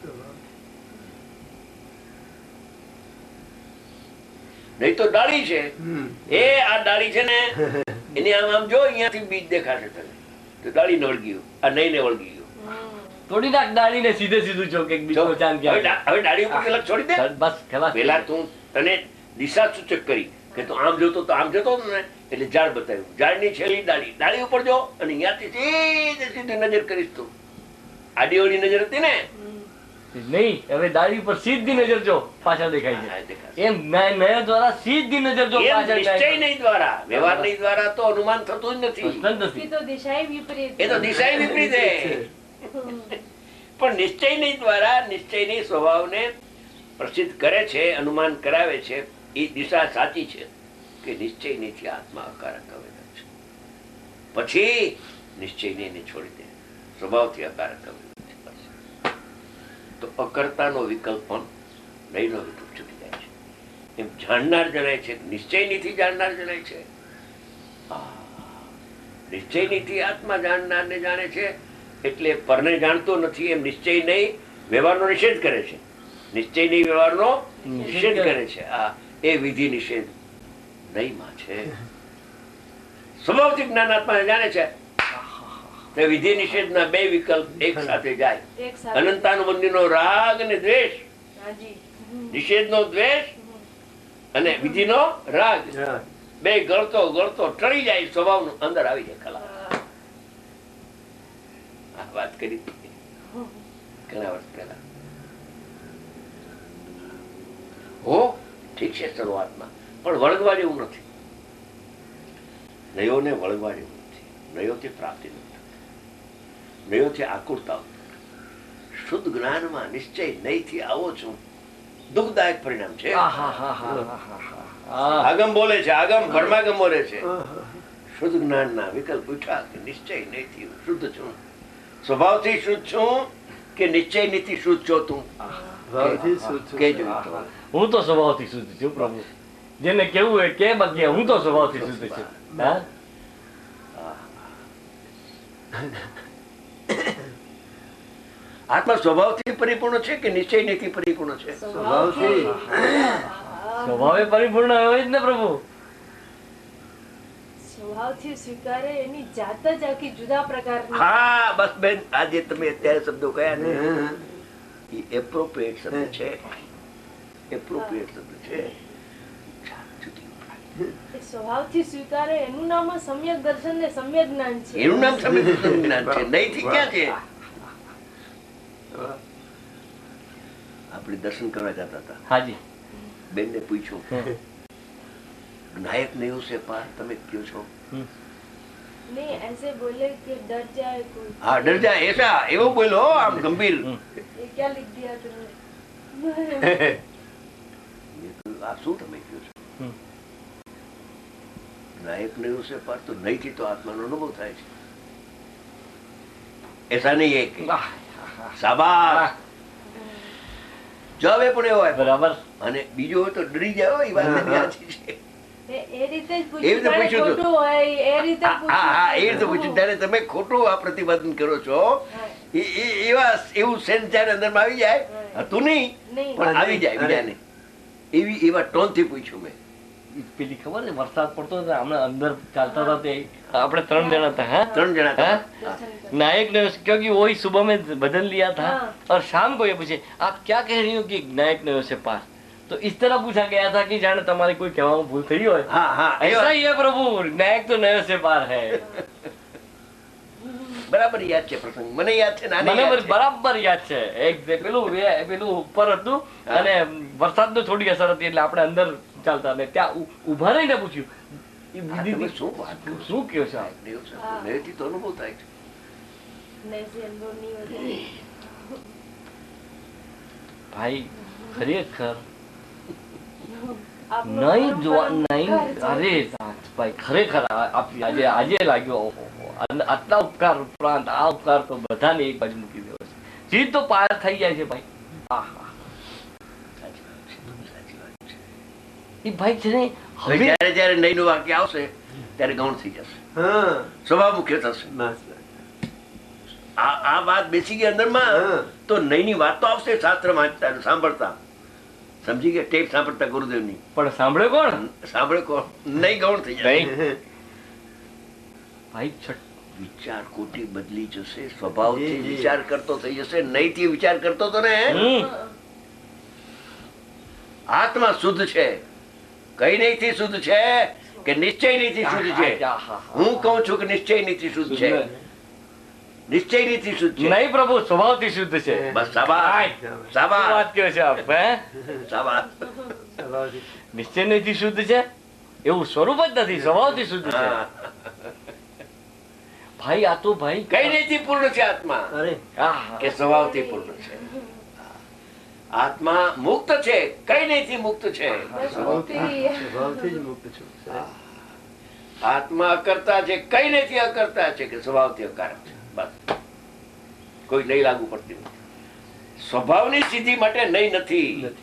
નહીં તો ડાળી છે, એ આ ડાળી છે ને એની આમ આમ જો, અહીંયાથી બીજ દેખાશે તને તો ડાળી ને વળગી ગયું, આ નહીં ને વળગી ગયું. થોડી નાક ડાળીને સીધે સીધું છો કે બીજો ચાંદ હવે ક્યાં. હવે ડાળી ઉપર પેલા છોડી દે. બસ ખલાસ. પેલા તું તને દિશા સૂચક કરી કે તું આમ જોતો તો આમ જતો ને, એટલે ઝાડ બતાવ્યું. ઝાડની છેલ્લી ડાળી, ડાળી ઉપર જો, અને અહીંયાથી સીધી સીધી નજર કરીશ તું. આડી ઓડી નજર હતી ને, નહીં હવે ડાળી પર સીધી નજર જો, પાછળ દેખાય હા, છે. દેખાશે. એમ નયન દ્વારા સીધી નજર જો, એમ પાછળ નિશ્ચય દેખાય. નહીં દ્વારા, વ્યવહાર નહીં દ્વારા તો અનુમાન થતું જ નથી. પ્રશ્ન જ નથી. એ તો દિશાએ વિપરીત. એ તો દિશા વિપરીત છે. પણ નિશ્ચય નહીં દ્વારા નિશ્ચયની સ્વભાવને પ્રસિદ્ધ કરે છે, અનુમાન કરાવે છે. એ દિશા સાચી છે કે નિશ્ચય નથી આત્મા અકારક અવેદક છે. પછી નિશ્ચય ને છોડી દે, સ્વભાવથી અકારક અવેદક છે. તો અકર્તાનો વિકલ્પ પણ નહીંનો વિકલ્પ છૂટી જાય છે. એમ જાણનાર જણાય છે, નિશ્ચય નથી જાણનાર જણાય છે. નિશ્ચય નથી આત્મા જાણનારને જાણે છે, એટલે પરને જાણતો નથી. એમ નિશ્ચય નહીં વ્યવહારનો નિષેધ કરે છે, નિશ્ચય નહીં વ્યવહારનો નિષેધ કરે છે. આ એ વિધિ નિષેધ નહીંમાં છે. સ્વભાવથી જ્ઞાનાત્મા જાણે છે તે વિધિ નિષેધના બે વિકલ્પ એક સાથે જાય. એક સાથે. અનંતાનુબંધીનો રાગ અને દ્વેષ, હાજી. નિષેધનો દ્વેષ અને વિધિનો રાગ, બે ગળતો ગળતો ટળી જાય, સ્વભાવનું અંદર આવી જાય. ખલા આ વાત કરી ઘણા વર્ષ પહેલા. હો ઠીક છે શરૂઆતમાં, પણ વળગવા જેવું નથી. નયોને વળગવા જેવું નથી. નયોથી પ્રાપ્તિ નથી, નયોથી આકુરતા. શુદ્ધ જ્ઞાનમાં નિશ્ચય નહીંથી આવો છું, દુઃખદાયક પરિણામ છે. આગમ બોલે છે, આગમ ભરમાગમ બોલે છે. શુદ્ધ જ્ઞાનના વિકલ્પ ઉઠા કે નિશ્ચય નહીંથી શુદ્ધ છું, સ્વભાવથી શુદ્ધ છું કે નિશ્ચય નીતિ શુદ્ધ છો તું. હું તો સ્વભાવથી શુદ્ધ છું પ્રભુ. જેને કેવું હોય કે બાકી હું તો સ્વભાવથી શુદ્ધ છું. હા આત્મા સ્વભાવથી પરિપૂર્ણ છે કે નિશ્ચય નીતિ પરિપૂર્ણ છે? સ્વભાવથી. સ્વભાવે પરિપૂર્ણ હોય જ ને પ્રભુ. સ્વભાવથી સ્વીકારે એની જાત જ આખી જુદા પ્રકારની. હા બસ બેન, આજે તમે અત્યારે શબ્દો કયા ને એ એપ્રોપ્રિએટ શબ્દ છે. એપ્રોપ્રિએટ શબ્દ છે. એ સ્વભાવથી સ્વીકારે એનું નામ જ સમ્યક દર્શન ને સમ્યક જ્ઞાન છે. એનું નામ સમ્યક જ્ઞાન છે. નહીંથી ક્યાં છે? આપણે દર્શન કરવા જતા હતા, હાજી. બેન ને પૂછ્યું, નાયક નહીં છે પાર, તમે કયો છો? नहीं ऐसे बोले कि डर जाए कोई. हाँ डर जाए ऐसा एवं बोलो आम गंभीर. ये क्या लिख दिया तुमने? ये तो आप શું તમે કહો છો? નાયક નહીં છે પાર તો નહીંથી તો આત્માનો અનુભવ થાય છે. ऐसा नहीं है कि શાબાશ જવાબ એ પણ એવો બરાબર. અને બીજો હોય તો ડરી જાય. એ વાત સાચી છે. એ રીતે જ પૂછ્યું ખોટું હોય એ રીતે હા હા એ રીતે પૂછ્યું ત્યારે તમે ખોટું આ પ્રતિપાદન કરો છો. એવા એવું સેન્સ જયારે અંદર માં આવી જાય, હતું નહીં પણ આવી જાય બીજાને, એવી એવા ટોન થી પૂછ્યું મેં. પેલી ખબર છે વરસાદ પડતો હમણાં અંદર ચાલતા હતા તે આપણે ત્રણ જણા હતા. હા ત્રણ જણા હતા. नायक ने क्योंकि वही सुबह में बदल लिया था और शाम को ये पूछे आप क्या कह रही हो कि नायक ने उसे पार, तो इस तरह पूछा गया था कि जाने तुम्हारी कोई कहवा भूल थी हो. हाँ हाँ ऐसा ही है प्रभु, नायक तो नयो से पार है. બરાબર યાદ છે પ્રસંગ, મને યાદ છે, નાને મને યાદ છે. બરાબર યાદ છે. એક જે પેલું વે- પેલું ઉપર હતું અને વરસાદનો થોડી અસર હતી એટલે આપણે અંદર ચાલતા અને ત્યાં ઉ- ઊભા રહીને પૂછ્યું ઈ આ દીદી તમે શું વાત કરો છો? શું કહો છો આપ? દેવ સાહેબ, નહીંથી તો અનુભવ થાય છે. નેસી અંદરની વધે. ભાઈ ખરેખર આપનો નહીં જોવા પરંપરા નહીં ઉપકાર છે. અરે ભાઈ ખરેખર આ- આપ- આજે આજે લાગ્યો ઓહો, અને આટલા ઉપકાર ઉપરાંત આ ઉપકાર તો બધાને એક બાજુ મૂકી દેવો છે. જીત તો પાર થઈ જાય છે ભાઈ. આહા. સાચી વાત છે, સાચી વાત છે. એ ભાઈ છે ને હવે હવે જ્યારે જ્યારે નહીંનું વાક્ય આવશે ત્યારે ગૌણ થઈ જશે, હા સ્વભાવ મુખ્ય થશે. બસ બસ. આ આ વાત બેસી ગઈ અંદરમાં હા. તો નહીંની વાત તો આવશે. શાસ્ત્ર વાંચતા અને સાંભળતા, સમજી ગયા, ટેપ સાંભળતા ગુરુદેવની પણ સાંભળે કોણ? સાંભળે કોણ? નહીં ગૌણ થઈ જાય. નહીં. ભાઈ છઠ વિચાર કોટી બદલી જશે, સ્વભાવથી જી, જી. વિચાર કરતો થઈ જશે. નહીંથી વિચાર કરતો તો ને હમ. આત્મા શુદ્ધ છે. કઈ નહીંથી શુદ્ધ છે કે નિશ્ચય નીતિ શુદ્ધ છે? આહા. હું કહું છું કે નિશ્ચય નીતિ શુદ્ધ છે. નિશ્ચય નીતિ શુદ્ધ છે. નહીં પ્રભુ સ્વભાવથી શુદ્ધ છે. બસ શાબાશ, શું શાબાશ, વાત કહો છો આપ? હે? શાબાશ. સ્વભાવથી. નિશ્ચય નથી શુદ્ધ છે એવું સ્વરૂપ જ નથી, સ્વભાવથી શુદ્ધ છે. હા. ભાઈ આ તો ભાઈ કઈ નીતિ પૂર્ણ છે આત્મા અરે આહા. કે સ્વભાવથી પૂર્ણ છે? આત્મા મુક્ત છે. કઈ નીતિ મુક્ત છે? સ્વભાવથી. સ્વભાવથી જ મુક્ત છું સાહેબ. આત્મા અકર્તા છે. કઈ નીતિ અકર્તા છે કે સ્વભાવથી અકારક છે? બસ, કોઈ નહીં લાગુ પડતી નથી. સ્વભાવની સિદ્ધિ માટે નહીં નથી. નથી.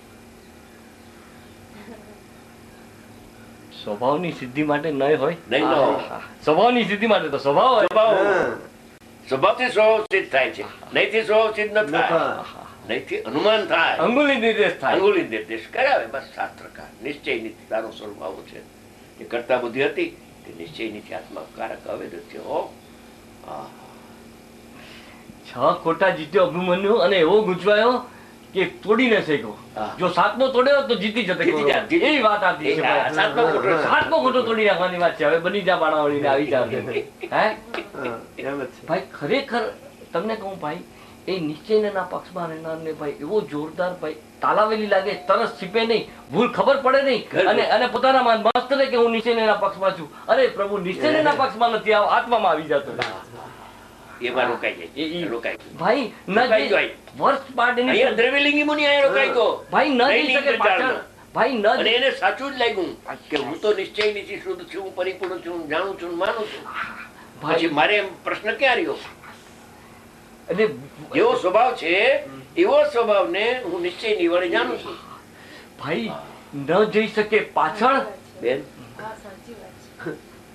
સ્વભાવની સિદ્ધિ માટે નહીં હોય. નહીં ન હોય. આહા. સ્વભાવની સિદ્ધિ માટે તો સ્વભાવ હોય. સ્વભાવ હા. સ્વભાવથી સ્વભાવ સિદ્ધ થાય છે. નહીંથી સ્વભાવ સિદ્ધ ન થાય. નફા. નહીંથી અનુમાન થાય. અંગુલી નિર્દેશ થાય. અંગુલી નિર્દેશ કરાવે. બસ શાસ્ત્રકાર નિશ્ચય નીતિ તારો સ્વરૂપ આવો છે. એ કરતા બુદ્ધિ હતી કે નિશ્ચય નીતિ આત્મા કારક અવેદ છે. ઓ આહ. છ ખોટા જીત્યો અભિમન્યુ અને એવો ગુંચવાયો કે તોડીને શેકો. હા. જો સાતમો તોડ્યો તો જીતી જતે. જીતી જાય, જીતી એવી વાત આતી છે એ હા, ભાઈ. સાતમો ખોટો. સાતમો ખોટો તોડી નાખવાની વાત છે. હવે બની જા બાણાવળીને આવી જા. હે હા, એમ જ છે. ભાઈ ખરેખર તમને કહું ભાઈ એ નિશ્ચયના પક્ષમાં રહેનારને ભાઈ એવો જોરદાર ભાઈ તાલાવેલી લાગે, તરસ છીપે નહીં, ભૂલ ખબર પડે નહીં અને અને પોતાના મન મસ્ત રહે કે હું નિશ્ચયના પક્ષમાં છું. અરે પ્રભુ નિશ્ચયના પક્ષમાં નથી, આવ આત્મામાં આવી જતો. એમાં રોકાઈ જાય. એ- એ- રોકાઈ ગયું. ભાઈ ન રોકાઈ જઈ- જાય. વર્ષ પાડીને અહીંયા દ્રવ્યલિંગી મુનિ અહીંયા રોકાઈ ગયો. ભાઈ ન નહીં જઈ શકે નીકળે પાછળ. ચાલમાં. ભાઈ ન અને જઈ- એને સાચું જ લાગ્યું કે હું તો નિશ્ચય નીતિ શુદ્ધ છું, હું પરિપૂર્ણ છું, હું જાણું છું, હું માનું છું. પછી ભાઈ મારે એમ પ્રશ્ન ક્યાં રહ્યો? અને જેવો સ્વભાવ છે એવો સ્વભાવને હું નિશ્ચય નિવડે જાણું છું. ભાઈ ન જઈ શકે પાછળ. બેન, હા, સાચી વાત છે.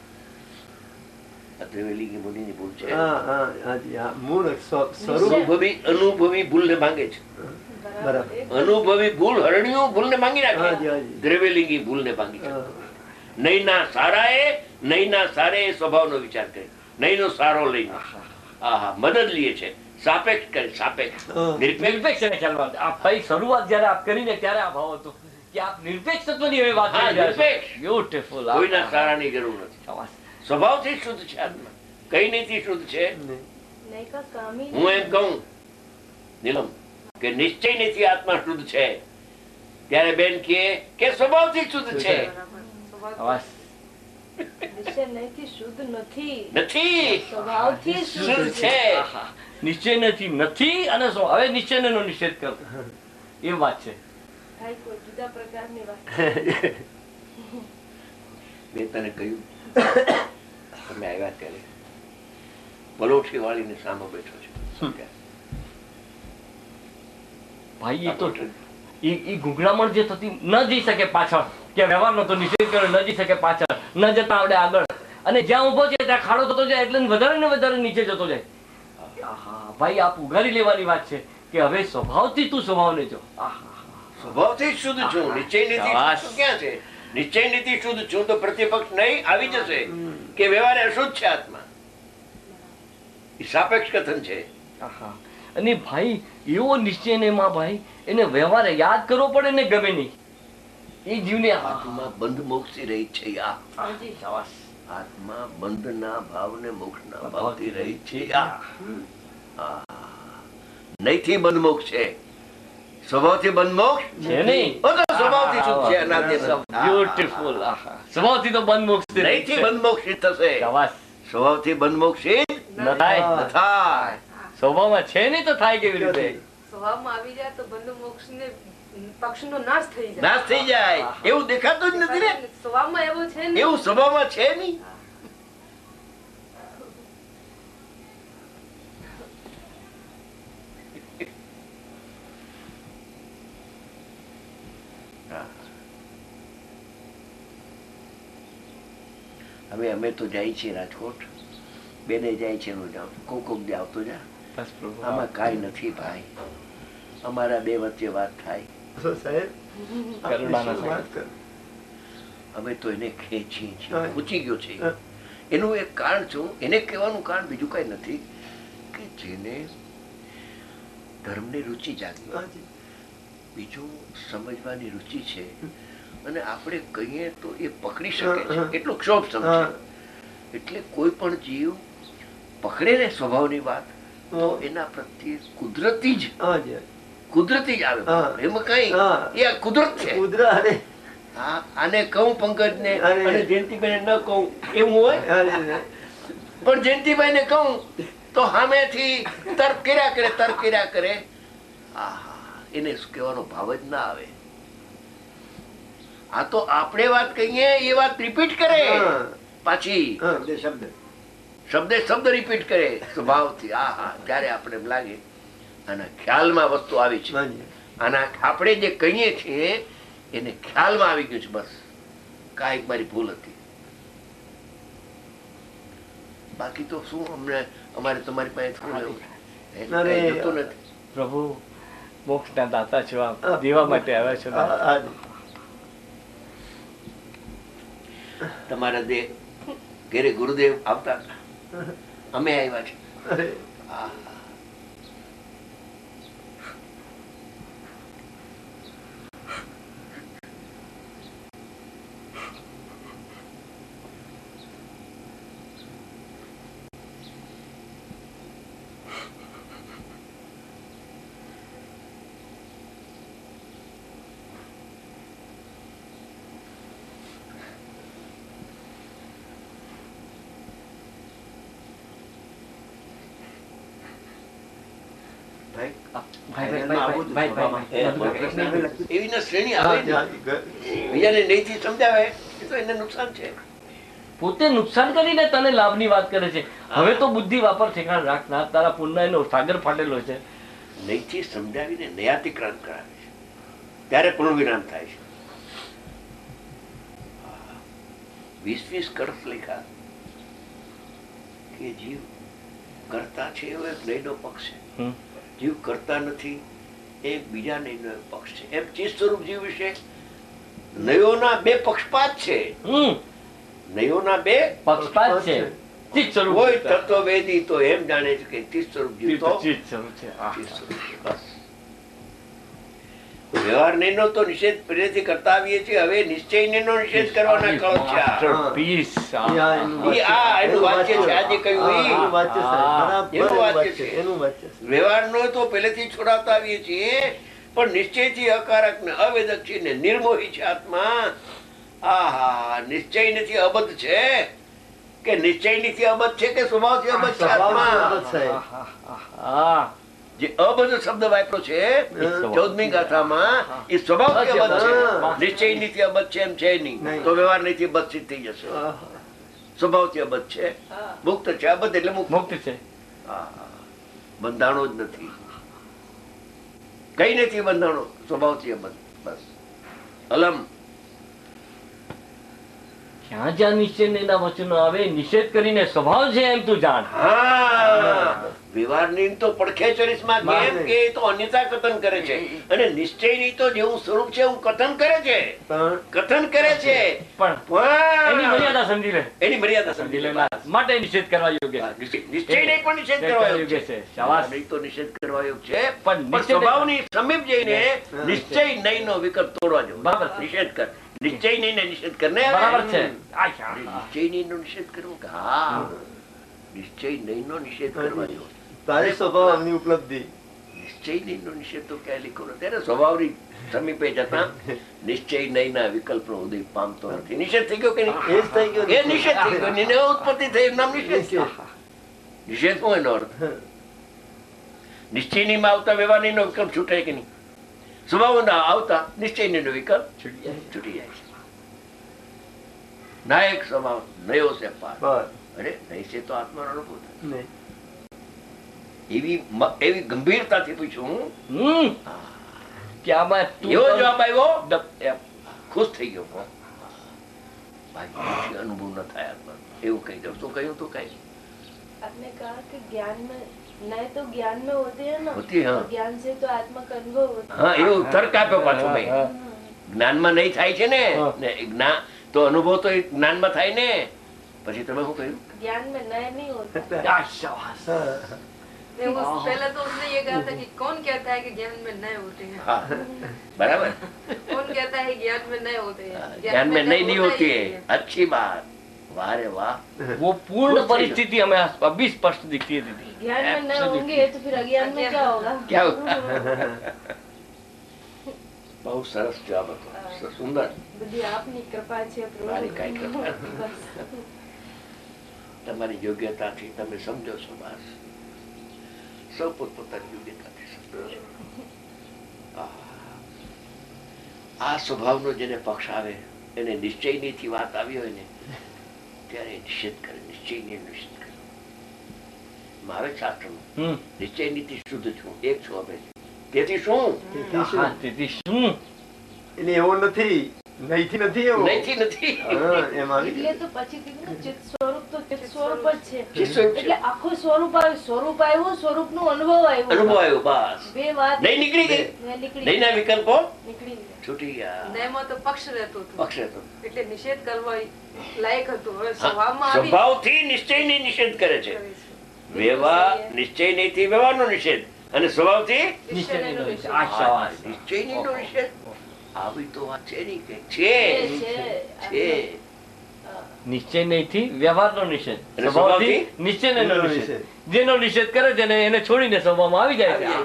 આ દ્રવ્યલિંગી મુનિની ભૂલ છે. હા હા હાજી હા મૂળ સ્વ- સ્વરૂપ અનુભવી અનુભવી ભૂલને માંગે છે. બરાબર. એક અનુભવી ભૂલ હરણ્યું ભૂલને માંગી હાજી નાખે. હાજી. દ્રવ્યલિંગી ભૂલને માંગી છે. હા. નહીંના સારાએ નહીંના સારે એ સ્વભાવનો વિચાર કરે. નહીંનો સારો લઈને આહા મદદ લે છે. સાપેક્ષ કરે. સાપેક્ષ હા. નિરપેક્ષ. નિરપેક્ષ એને ખ્યાલમાં આવે. આ ભાઈ શરૂઆત જયારે આપ કરીને ત્યારે આ ભાવ હતો કે આપ નિરપેક્ષ તત્વની હવે વાત હા, કરી રહ્યા છો. નિરપેક્ષ. Beautiful. કોઈના સારાની જરૂર નથી. શાબાશ. સ્વભાવથી શુદ્ધ છે આત્મા. કઈ નીતિ શુદ્ધ છે? નહીં. નૈકા કામી હું એમ કહું નીલમ કે નિશ્ચય નીતિ આત્મા શુદ્ધ છે ત્યારે બેન કહે કે સ્વભાવથી શુદ્ધ છે. શાબાશ. નિશ્ચય નહીંથી શુદ્ધ નથી, નથી, સ્વભાવથી શુદ્ધ શુદ્ધ છે. આહા. નિશ્ચય નથી નથી અને શું હવે નિશ્ચયનો નિષેધ કરો એ વાત છે. ભાઈ કોઈ જુદા પ્રકારની વાત. મેં તને કહ્યું તમે આવ્યા ત્યારે પલોઠી વાળીની સામે બેઠો છે. ભાઈ એ તો એ એ ગુંગળામણ જે થતી ન જઈ શકે પાછળ કે વ્યવહારનો તો નિષેધ કર્યો ન જઈ શકે પાછળ ન જતા આવડે આગળ અને જ્યાં ઊભો છે ત્યાં ખાડો થતો જાય એટલે વધારે ને વધારે નીચે જતો જાય. આહા ભાઈ આપ ઉઘારી લેવાની વાત છે કે હવે સ્વભાવથી તું સ્વભાવને જો. આહા સ્વભાવથી જ શુદ્ધ છું. નિશ્ચય નીતિ શાબાશ. શુદ્ધ ક્યાં છે? નિશ્ચય નીતિ શુદ્ધ છું તો પ્રતિપક્ષ નહીં આવી જશે કે વ્યવહારે અશુદ્ધ છે આત્મા. એ સાપેક્ષ કથન છે. આહા. અને ભાઈ એવો નિશ્ચય ને માં ભાઈ એને વ્યવહારે યાદ કરવો પડે ને ગમે નહીં એ જીવને આત્મા બંધ મોક્ષી રહી છે. આ હાજી. શાબાશ. આત્મા બંધના ભાવને મોક્ષના ભાવથી રહી છે. નહીથી બંધ મોક્ષ છે, સ્વભાવથી બંધ મોક્ષ છે નહીં. સ્વભાવથી સુખ છે, અનાદિ બ્યુટીફુલ. સ્વભાવથી તો બંધ મોક્ષ છે. નહીથી બંધ મોક્ષ થશે. શાબાશ. સ્વભાવથી બંધ મોક્ષ ન થાય. ન થાય. સ્વભાવમાં છે નહીં તો થાય કેવી રીતે? સ્વભાવમાં આવી જાય તો બંધ મોક્ષ ને પક્ષનો નાશ થઈ જાય. નાશ થઈ જાય એવું દેખાતું જ નથી ને. સ્વભાવમાં એવું છે ને, એવું સ્વભાવમાં છે નહીં. હવે અમે તો જાય છીએ રાજકોટ, બેને જાય છે કોક કોક દે આવતો જા. આમાં કાંઈ નથી ભાઈ, અમારા બે વચ્ચે વાત થાય. અમે તો એને ખેંચીએ છીએ, પૂછી ગયો છે. એનું એક કારણ છું, એને કહેવાનું કારણ બીજું કઈ નથી કે જેને ધર્મની રુચિ જાગી, બીજું સમજવાની રુચિ છે, અને આપણે કહીએ તો એ પકડી શકે છે એટલો ક્ષોભ સમજે. એટલે કોઈ પણ જીવ પકડે ને સ્વભાવની વાત તો એના પ્રત્યે કુદરતી જ કુદરતી જ આવે. એમાં કઈ એ કુદરત છે. હા, આને કહું પંકજ ને અને જયંતિભાઈ ને ન કહું એવું હોય, પણ જયંતિભાઈ ને કહું તો સામેથી તર્ક કર્યા કરે તર્ક કર્યા કરે. આહા, એને કહેવાનો ભાવ જ ના આવે. આ તો આપણે વાત કહીએ એ વાત રિપીટ કરે, પાછી શબ્દ શબ્દે શબ્દ રિપીટ કરે સ્વભાવથી. આ હા, ત્યારે આપણે એમ લાગે આના ખ્યાલમાં વસ્તુ આવી છે, આના આપણે જે કહીએ છીએ એને ખ્યાલમાં આવી ગયું છે. બસ કાંઈક મારી ભૂલ હતી, બાકી તો શું અમને અમારે તમારી પાસે થોડું જતું નથી. પ્રભુ મોક્ષના દાતા છો, આપ દેવા માટે આવ્યા છો. તમારા જે ઘરે ગુરુદેવ આવતા હતા, અમે આવ્યા છે. પોતે નુકસાન કરીને તને લાભની વાત કરે છે. હવે તો બુદ્ધિ વાપર ઠેકાણ રાખ, ના તારા પુણ્ય નો સાગર ફાટેલો છે. નહીથી સમજાવીને નયાતિક્રાંત કરાવે છે, ત્યારે પૂર્ણ વિરામ થાય છે. વીસ વીસ કડપ લેખા કે જીવ કરતા છે એવો એક નયનો પક્ષ છે, જીવ કરતા નથી એક બીજા નયનો પક્ષ છે. એમ ચિત્ત સ્વરૂપ જીવ વિશે નયોના બે પક્ષપાત છે. નયોના બે પક્ષપાત છે. કોઈ તત્વવેદી તો એમ જાણે છે કે ચિત્ત સ્વરૂપ જીવ તો ચિત્ત સ્વરૂપ છે. બસ વ્યવહાર નયનો તો નિષેધ પહેલેથી કરતા આવીએ છીએ, હવે નિશ્ચય નયનો નિષેધ કરવાના કળ છે. વ્યવહાર નો તો પહેલેથી છોડાવતા આવીએ છીએ, પણ નિશ્ચય થી અકારક ને અવેદક છે ને નિર્મોહી છે આત્મા. આહા, નિશ્ચય નથી અબદ્ધ છે કે નિશ્ચય નથી અબદ્ધ છે કે સ્વભાવ થી અબદ્ધ છે આત્મા. જે અબદ્ધ શબ્દ વાપરો છે ચૌદમી ગાથામાં એ સ્વભાવ થી અબદ્ધ છે. નિશ્ચય નીતિ અબદ્ધ છે એમ છે નહીં, તો વ્યવહાર નીતિ અબદ્ધ સિદ્ધ થઈ જશે. સ્વભાવ થી અબદ્ધ છે, મુક્ત છે. અબદ્ધ એટલે મુક્ત છે, બંધાણો જ નથી. કઈ નથી બંધાણો, સ્વભાવ થી અબદ્ધ. બસ અલમ. જ્યાં જ્યાં નિશ્ચય એના વચનો આવે નિષેધ કરીને સ્વભાવ છે એમ તું જાણ. વ્યવહારની તો પડખે ચરિસ્મા કેમ કે તો અન્યતા કથન કરે છે, અને નિશ્ચયની તો જેવું સ્વરૂપ છે એવું કથન કરે છે, કથન કરે છે, પણ એની મર્યાદા સમજી લે. એની મર્યાદા સમજી લે માટે નિષેધ કરવા યોગ્ય. નિશ્ચય નહીં પણ નિષેધ કરવા યોગ્ય છે. શાબાશ. નહીં તો નિષેધ કરવા યોગ્ય છે, પણ સ્વભાવની સમીપ જઈને નિશ્ચય નહીં નો વિકલ્પ તોડવા જો. બરાબર, નિષેધ કર. નિશ્ચય નહીં ને નિષેધ કરને બરાબર છે. નિશ્ચય નહીં નો નિષેધ કરવો કે હા નિશ્ચય નહીં નો નિષેધ કરવા જેવો તારી સ્વભાવની ઉપલબ્ધિ. નિશ્ચય નહીં નો નિષેધ તો ક્યાં લીખો નથી. ત્યારે સ્વભાવની સમીપે જતા નિશ્ચય નહીં ના વિકલ્પ નો ઉદય પામતો નથી. નિષેધ થઈ ગયો કે નહીં? એ જ થઈ ગયો. એ નિષેધ થઈ ગયો. નિને ઉત્પત્તિ થઈ એનું નામ નિષેધ થયો. નિષેધ શું એનો અર્થ? નિશ્ચય માં આવતા વ્યવહાર નો વિકલ્પ છૂટે કે નહીં? સ્વભાવ ના આવતા નિશ્ચય નો વિકલ્પ છૂટી જાય છે. નાયક સ્વભાવ નયો છે પાર. બસ. અરે નહીં છે તો આત્માનો અનુભવ થાય. નહીં. એવી મ- એવી ગંભીરતાથી પૂછ્યું હું. હમ કે આમાં તું એવો પણ જવાબ આવ્યો ડબ- એમ. ખુશ થઈ ગયો હું. ભાઈ એથી અનુભવ ન થાય આત્માનો. એવું કહી દઉં તો કહ્યું તો કઈ आपने कहा कि ज्ञान में नए तो ज्ञान में होते हैं ना, होती है, हाँ। और ज्ञान से तो आत्मा का अनुभव होता હા એવું તર્ક આપ્યો પાછો ભાઈ. હા, જ્ઞાનમાં નહીં થાય છે ને હા. ને જ્ઞાન તો અનુભવ તો એ જ્ઞાનમાં થાય ને. પછી તમે શું કહ્યું? है। ज्ञान में नए नहीं होता। આ શાબાશ. नहीं, उस पहले तो उसने ये कहा था कि कौन कहता है कि ज्ञान में नए होते हैं? હા બરાબર. कौन कहता है ज्ञान में नए होते हैं? ज्ञान में नहीं नहीं होता होती ही है. नहीं है। अच्छी बात. वाह रे वाह. वो पूर्ण खुश થઈ परिस्थिति हमें अभी स्पष्ट दिखती है दीदी. ज्ञान में नए होंगे तो फिर अज्ञान में क्या होगा? क्या होगा? બહુ સરસ જવાબ હતો. સુંદર. બધી આપની કૃપા છે પ્રભુ. મારી કાંઈ કૃપા બસ. તમારી યોગ્યતાથી તમે સમજો છો. બસ સૌ પોતપોતાની યોગ્યતાથી સમજો છો. આહ. આ સ્વભાવનો જેને પક્ષ આવે એને નિશ્ચયની વાત આવી હોય ને ત્યારે નિષેધ કરે. નિશ્ચયની નિષેધ કરે. મારે શાસ્ત્રમાં હમ. નિશ્ચય નીતિ શુદ્ધ છું, એક છું અમે. તેથી શું? હા, તેથી શું? એટલે એવો નથી. નહીંથી નથી એવો. નહીંથી નથી. હા, એમ આવી એટલે ગયું. તો પછી કીધું ને ચિત્ત સ્વરૂપ તો ચિત્ત સ્વરૂપ જ છે. ચિત્ત સ્વરૂપ છે. એટલે આખું સ્વરૂપ આવ્યું, સ્વરૂપ આવ્યું, સ્વરૂપનું અનુભવ આવ્યો. અનુભવ આવ્યો. બસ બે વાત નહીં નીકળી ગઈ. ને નીકળી નહીંના વિકલ્પો નીકળી ગયા. છૂટી ગયા. નયમાં તો પક્ષ રહેતો હતો. પક્ષ હતો. એટલે નિષેધ કરવા લાયક હતું. હવે હા, સ્વભાવમાં આવી સ્વભાવથી નિશ્ચયની નિષેધ કરે છે. વ્યવહાર નિશ્ચય નહીં વ્યવહારનો નિષેધ અને સ્વભાવથી નિશ્ચયનો નિષેધ. આ શાબાશ. નિશ્ચયની નો નિષેધ. આવી તો વાત છે નહીં કે છે, છે છે. છે. નિશ્ચય નહીંથી વ્યવહારનો નિષેધ, અને સ્વભાવથી સ્વભાવથી નિશ્ચયનો નિશ્ચયનો નિષેધ. નિષેધ. જેનો નિષેધ કરે છે ને એને છોડીને સ્વભાવમાં આવી જાય છે.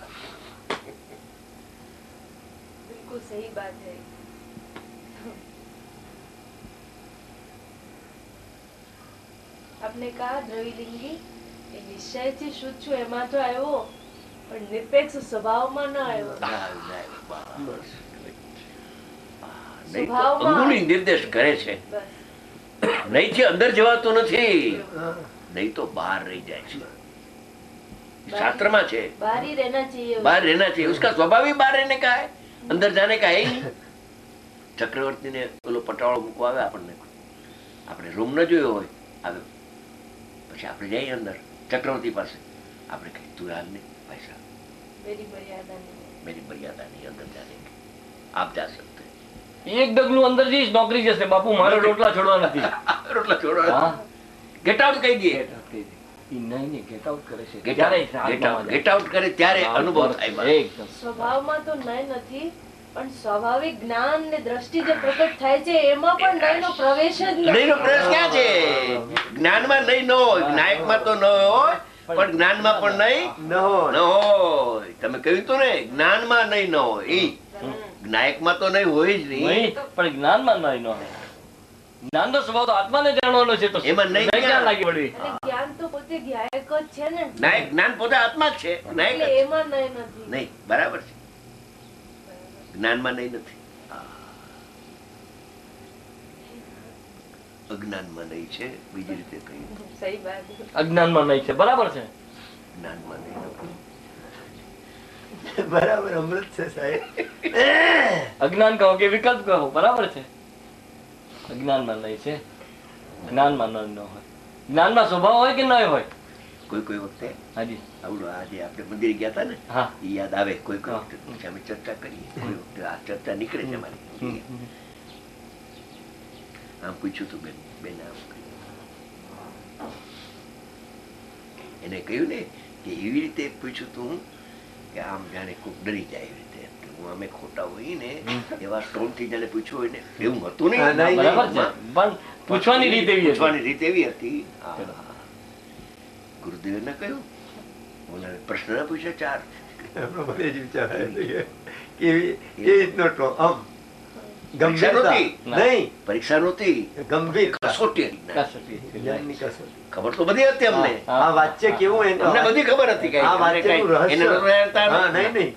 बिल्कुल सही बात है. आपने कहा द्रविलिंगी એ નિશ્ચયથી શુદ્ધ છું એમાં તો આવ્યો, પણ નિરપેક્ષ સ્વભાવમાં ન આવ્યો. ના, ના, બસ. નહીં તો સ્વભાવમાં- અંગુલી નિર્દેશ કરે છે. બસ. નહીંથી અંદર જવાતું નથી. હા. નહીં તો બહાર રહી જાય છે. શાસ્ત્રમાં છે बाहर ही रहना चाहिए. बाहर रहना चाहिए. उसका स्वभाव ही बाहर रहने का है. अंदर जाने का है ही नहीं. ચક્રવર્તી ને પેલો પટાવાળો મૂકવા આવે આપણને, આપણે રૂમ ન જોયો હોય, આવે પછી આપણે જઈએ અંદર ચક્રવર્તી પાસે, આપણે કહીએ તું હાલ નહીં ભાઈ સાહેબ, मेरी मर्यादा नहीं है. मेरी मर्यादा नहीं, अंदर जाने की आप जा सकते हैं. એક ડગલું અંદર જઈશ નોકરી જશે બાપુ, મારે રોટલા છોડવા નથી. રોટલા છોડો, હા, ગેટ આઉટ કહી દઈએ. ઈ નહીં નહીં ગેટ આઉટ કરે છે. ગેટ ત્યારે આઉટ, ગેટ આઉટ, આત્મામાં ગેટ આઉટ કરે ત્યારે જાય. અનુભવ થાય. બસ. એકદમ. સ્વભાવમાં તો નય નથી, પણ સ્વાભાવિક જ્ઞાન ને દ્રષ્ટિ જે પ્રગટ થાય છે એમાં પણ નયનો પ્રવેશ જ નહીંનો નથી. પ્રવેશ ક્યાં છે? જ્ઞાનમાં નહીં ન હોય, જ્ઞાયકમાં તો ન હોય, પણ જ્ઞાનમાં પણ નહીં ન હોય. ન હોય. તમે કહ્યું તું ને જ્ઞાનમાં નહીં ન હોય. ઈ જ્ઞાયકમાં તો નહીં હોય જ નહીં. નહીં, પણ જ્ઞાનમાં નહીં ન હોય. જ્ઞાનનો સ્વભાવ તો આત્માને જાણવાનો છે, તો એમાં નહીં નહીં ક્યાં લાગી પડી? અને જ્ઞાન તો પોતે જ્ઞાયક જ છે ને, નાયક જ્ઞાન પોતે આત્મા જ છે. નાયક એટલે જ છે. એમાં નય નથી. નહીં, બરાબર છે. જ્ઞાનમાં નહીં નથી. અજ્ઞાનમાં નહીં છે. બીજી રીતે કહ્યું, સહી વાત. અજ્ઞાનમાં નહીં છે, બરાબર છે. જ્ઞાનમાં નહીં નથી. બરાબર અમૃત છે સાહેબ. અજ્ઞાન કહો કે વિકલ્પ કહો, બરાબર છે. અજ્ઞાનમાં નહીં છે, જ્ઞાનમાં નહીં ન હોય. જ્ઞાનમાં સ્વભાવ હોય કે ન હોય? કોઈ કોઈ વખતે હાજી. આવડો આજે આપણે મંદિર ગયા હતા ને, હા. એ યાદ આવે. કોઈ કોઈ હા. વખતે પછી અમે ચર્ચા કરીએ. કોઈ વખતે આ ચર્ચા નીકળે છે અમારી. આમ પૂછ્યું તું બેન, બેન આમ કહ્યું. એને કહ્યું ને કે એવી રીતે પૂછ્યું તું કે આમ જાણે કોક ડરી જાય એવી રીતે. હું અમે ખોટા હોય ને એવા ટોન થી જેને પૂછ્યું હોય ને એવું હતું હા, નહીં. નહીં, બરાબર છે પણ પૂછવાની રીત એવી હતી. પૂછવાની રીત એવી હતી. ગુરુદેવ ને કહ્યું, મને પ્રશ્ન ના પૂછ્યા ચાર. એમનો મને જ વિચાર આવ્યો કે કેવી એ રીતનો ટો આમ પરીક્ષા ગંભીરતા નહોતી. નહીં, પરીક્ષા નહોતી, ગંભીરતા કસોટી હતી. કસોટી. જ્ઞાનની કસોટી. ખબર તો બધી હતી અમને. હા. આ વાચ્ય કેવું એ તો અમને બધી ખબર હતી કઈ. આ અમને વાચ્યનું કઈ- એને રહસ્ય. નહોતું જાણતા. હા, નહીં નહીં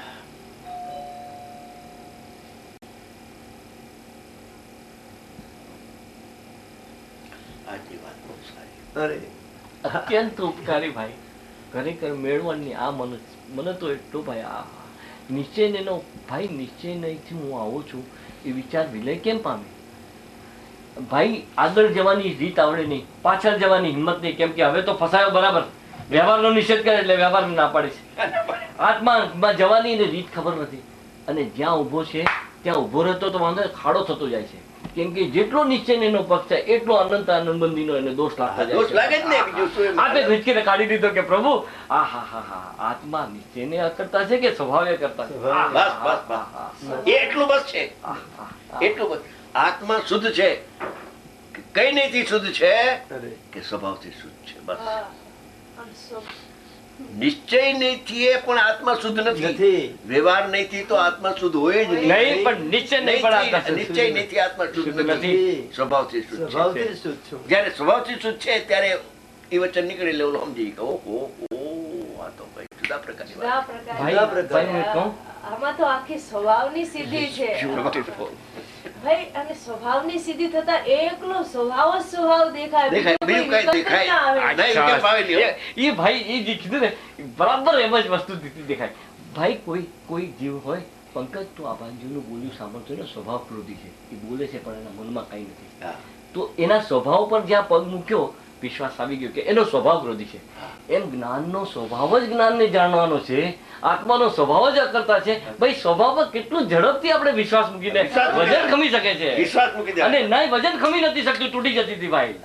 આજની વાત બહુ સારી. અરે અત્યંત ઉપકારી ભાઈ. ખરેખર મેળવણની આ મને મને તો એટલો ભાઈ આ નિશ્ચય એનો ભાઈ નિશ્ચય નહીંથી હું આવું છું એ વિચાર વિલય કેમ પામે ભાઈ? આગળ જવાની રીત આવડે નહીં, પાછળ જવાની હિંમત નહીં, કેમ કે હવે તો ફસાયો બરાબર. વ્યવહારનો નિષેધ કરે એટલે વ્યવહાર ના પાડે છે. આત્મામાં જવાની એને રીત ખબર નથી, અને જ્યાં ઊભો છે ત્યાં ઊભો રહેતો તો વાંધો નહીં, ખાડો થતો જાય છે. કેમ કે જેટલો નિશ્ચય એનો પક્ષ છે એટલો અનંત આનંદબંધીનો એને દોષ લાગતા જાય દોષ લાગે જ ને, છે. બીજું શું એમ? આપે હિચકીને કાઢી દીધો કે પ્રભુ આ હા હા હા આત્મા નિશ્ચયને કરતા છે કે સ્વભાવે કરતા છે? સ્વભાવે. બસ બસ બસ એટલું બસ છે. એટલું બસ. આત્મા શુદ્ધ છે કે કઈ નહીથી શુદ્ધ છે અરે કે સ્વભાવથી શુદ્ધ છે. બસ હા. આમ સો- નિશ્ચય નહીંથી એ પણ આત્મા શુદ્ધ નથી. નથી. વ્યવહાર નહીંથી તો આત્મા શુદ્ધ હોય જ નહીં. નહીં પણ નિશ્ચય નહીં પણ આત્મા નહીંથી- નિશ્ચય નહીંથી આત્મા શુદ્ધ શુદ્ધ નથી. નથી. સ્વભાવથી શુદ્ધ છે. સ્વભાવથી શુદ્ધ છું. જયારે સ્વભાવથી શુદ્ધ છે ત્યારે એ વચન નીકળે એટલે ઓલો સમજી કે ઓહો ઓહો, આ તો ભાઈ જુદા પ્રકારની વાત. જુદા પ્રકાર. ભાઈ ભાઈ હું કહું આમાં તો આખી સ્વભાવની સિદ્ધિ છે ભાઈ, અને સ્વભાવની સિદ્ધિ થતા એકલો સ્વભાવ જ સ્વભાવ દેખાય, દેખાય, બીજું બીજું કોઈ કઈ વિકલ્પ જ ના આવે. દેખાય. નહીં, કેમ આવે નહીં? એ ભાઈ એ જે કીધું ને બરાબર એમ જ વસ્તુ દીધી દેખાય. ભાઈ કોઈ કોઈ જીવ હોય, પંકજ તો આ ભાંજીનું બોલ્યું સાંભળતો એનો સ્વભાવ ક્રોધી છે, એ બોલે છે પણ એના મનમાં કઈ નથી. હા. તો એના સ્વભાવ પર જ્યાં પગ મૂક્યો વિશ્વાસ આવી ગયો કે એનો સ્વભાવ ક્રોધી છે. એમ જ્ઞાનનો સ્વભાવ જ જ્ઞાનને જાણવાનો છે, આત્માનો સ્વભાવ જ અકર્તા છે. ભાઈ સ્વભાવમાં કેટલું ઝડપથી આપણે વિશ્વાસ મૂકીને વિશ્વાસ મૂકી વજન ખમી શકે છે. વિશ્વાસ મૂકી દે. અને નહીં વજન ખમી નથી શકતું, તૂટી જતી હતી ભાઈ.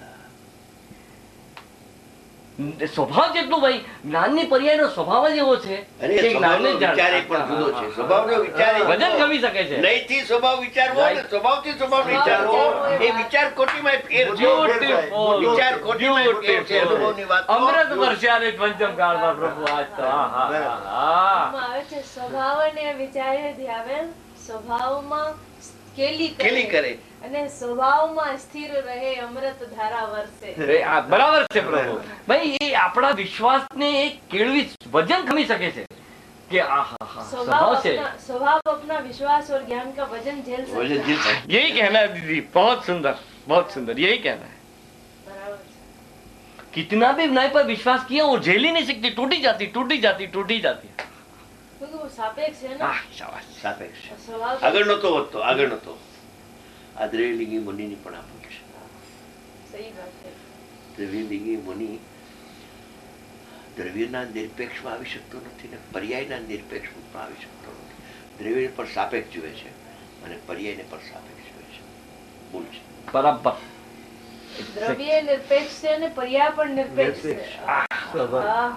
સ્વભાવ જેટલું ભાઈ જ્ઞાનની પર્યાયનો સ્વભાવ જ એવો છે અરે કે જ્ઞાનને સ્વભાવનો વિચાર એ પણ જુદો છે. સ્વભાવનો વિચાર એ વજન ખમી શકે છે. નહીંથી સ્વભાવ વિચારવો અને સ્વભાવથી સ્વભાવ વિચારવો એ વિચાર કોટીમાં ફેર છે. Beautiful. વિચાર કોટીમાં ફેર છે. અનુભવની વાત તો- અમૃત વર્ષાને પંચમ કાળમાં પ્રભુ આજ તો આ હા હા હા. આમાં આવે છે સ્વભાવ અને વિચારેથી આવે, સ્વભાવમાં કેલી કરે. કેલી કરે. અને સ્વભાવમાં સ્થિર રહે અમૃત ધારા વરસે. અરે આ બરાબર છે પ્રભુ. ભાઈ એ આપણા વિશ્વાસને એક કેળવી વજન ખમી શકે છે કે આ હા હા स्वभाव સ્વભાવ છે. अपना स्वभाव अपना विश्वास और ज्ञान का वजन झेल सकता वजन है। झेल सकता यही कहना है दीदी, बहुत सुंदर बहुत सुंदर, यही कहना है. बराबर है। कितना भी न्याय पर विश्वास किया वो झेल ही नहीं सकती, टूटी जाती टूटी जाती टूटी जाती. क्योंकि वो सापेक्ष है ना, आह, शाबाश. સાપેક્ષ. स्वभाव આગળ નતો વધતો આગળ નતો આ દ્રવ્યલિંગી મુનિની પણ આ ભૂલ છે. सही बात है। દ્રવ્યલિંગી મુનિ દ્રવ્યના નિરપેક્ષમાં આવી શકતો નથી ને પર્યાયના નિરપેક્ષમાં આવી શકતો નથી. દ્રવ્ય પર સાપેક્ષ જુએ છે અને પર્યાયને પર સાપેક્ષ જુએ છે. ભૂલ છે. बराबर. द्रव्य निरपेक्ष है અને પર્યાય પણ નિરપેક્ષ છે। સ્વભાવ. હા,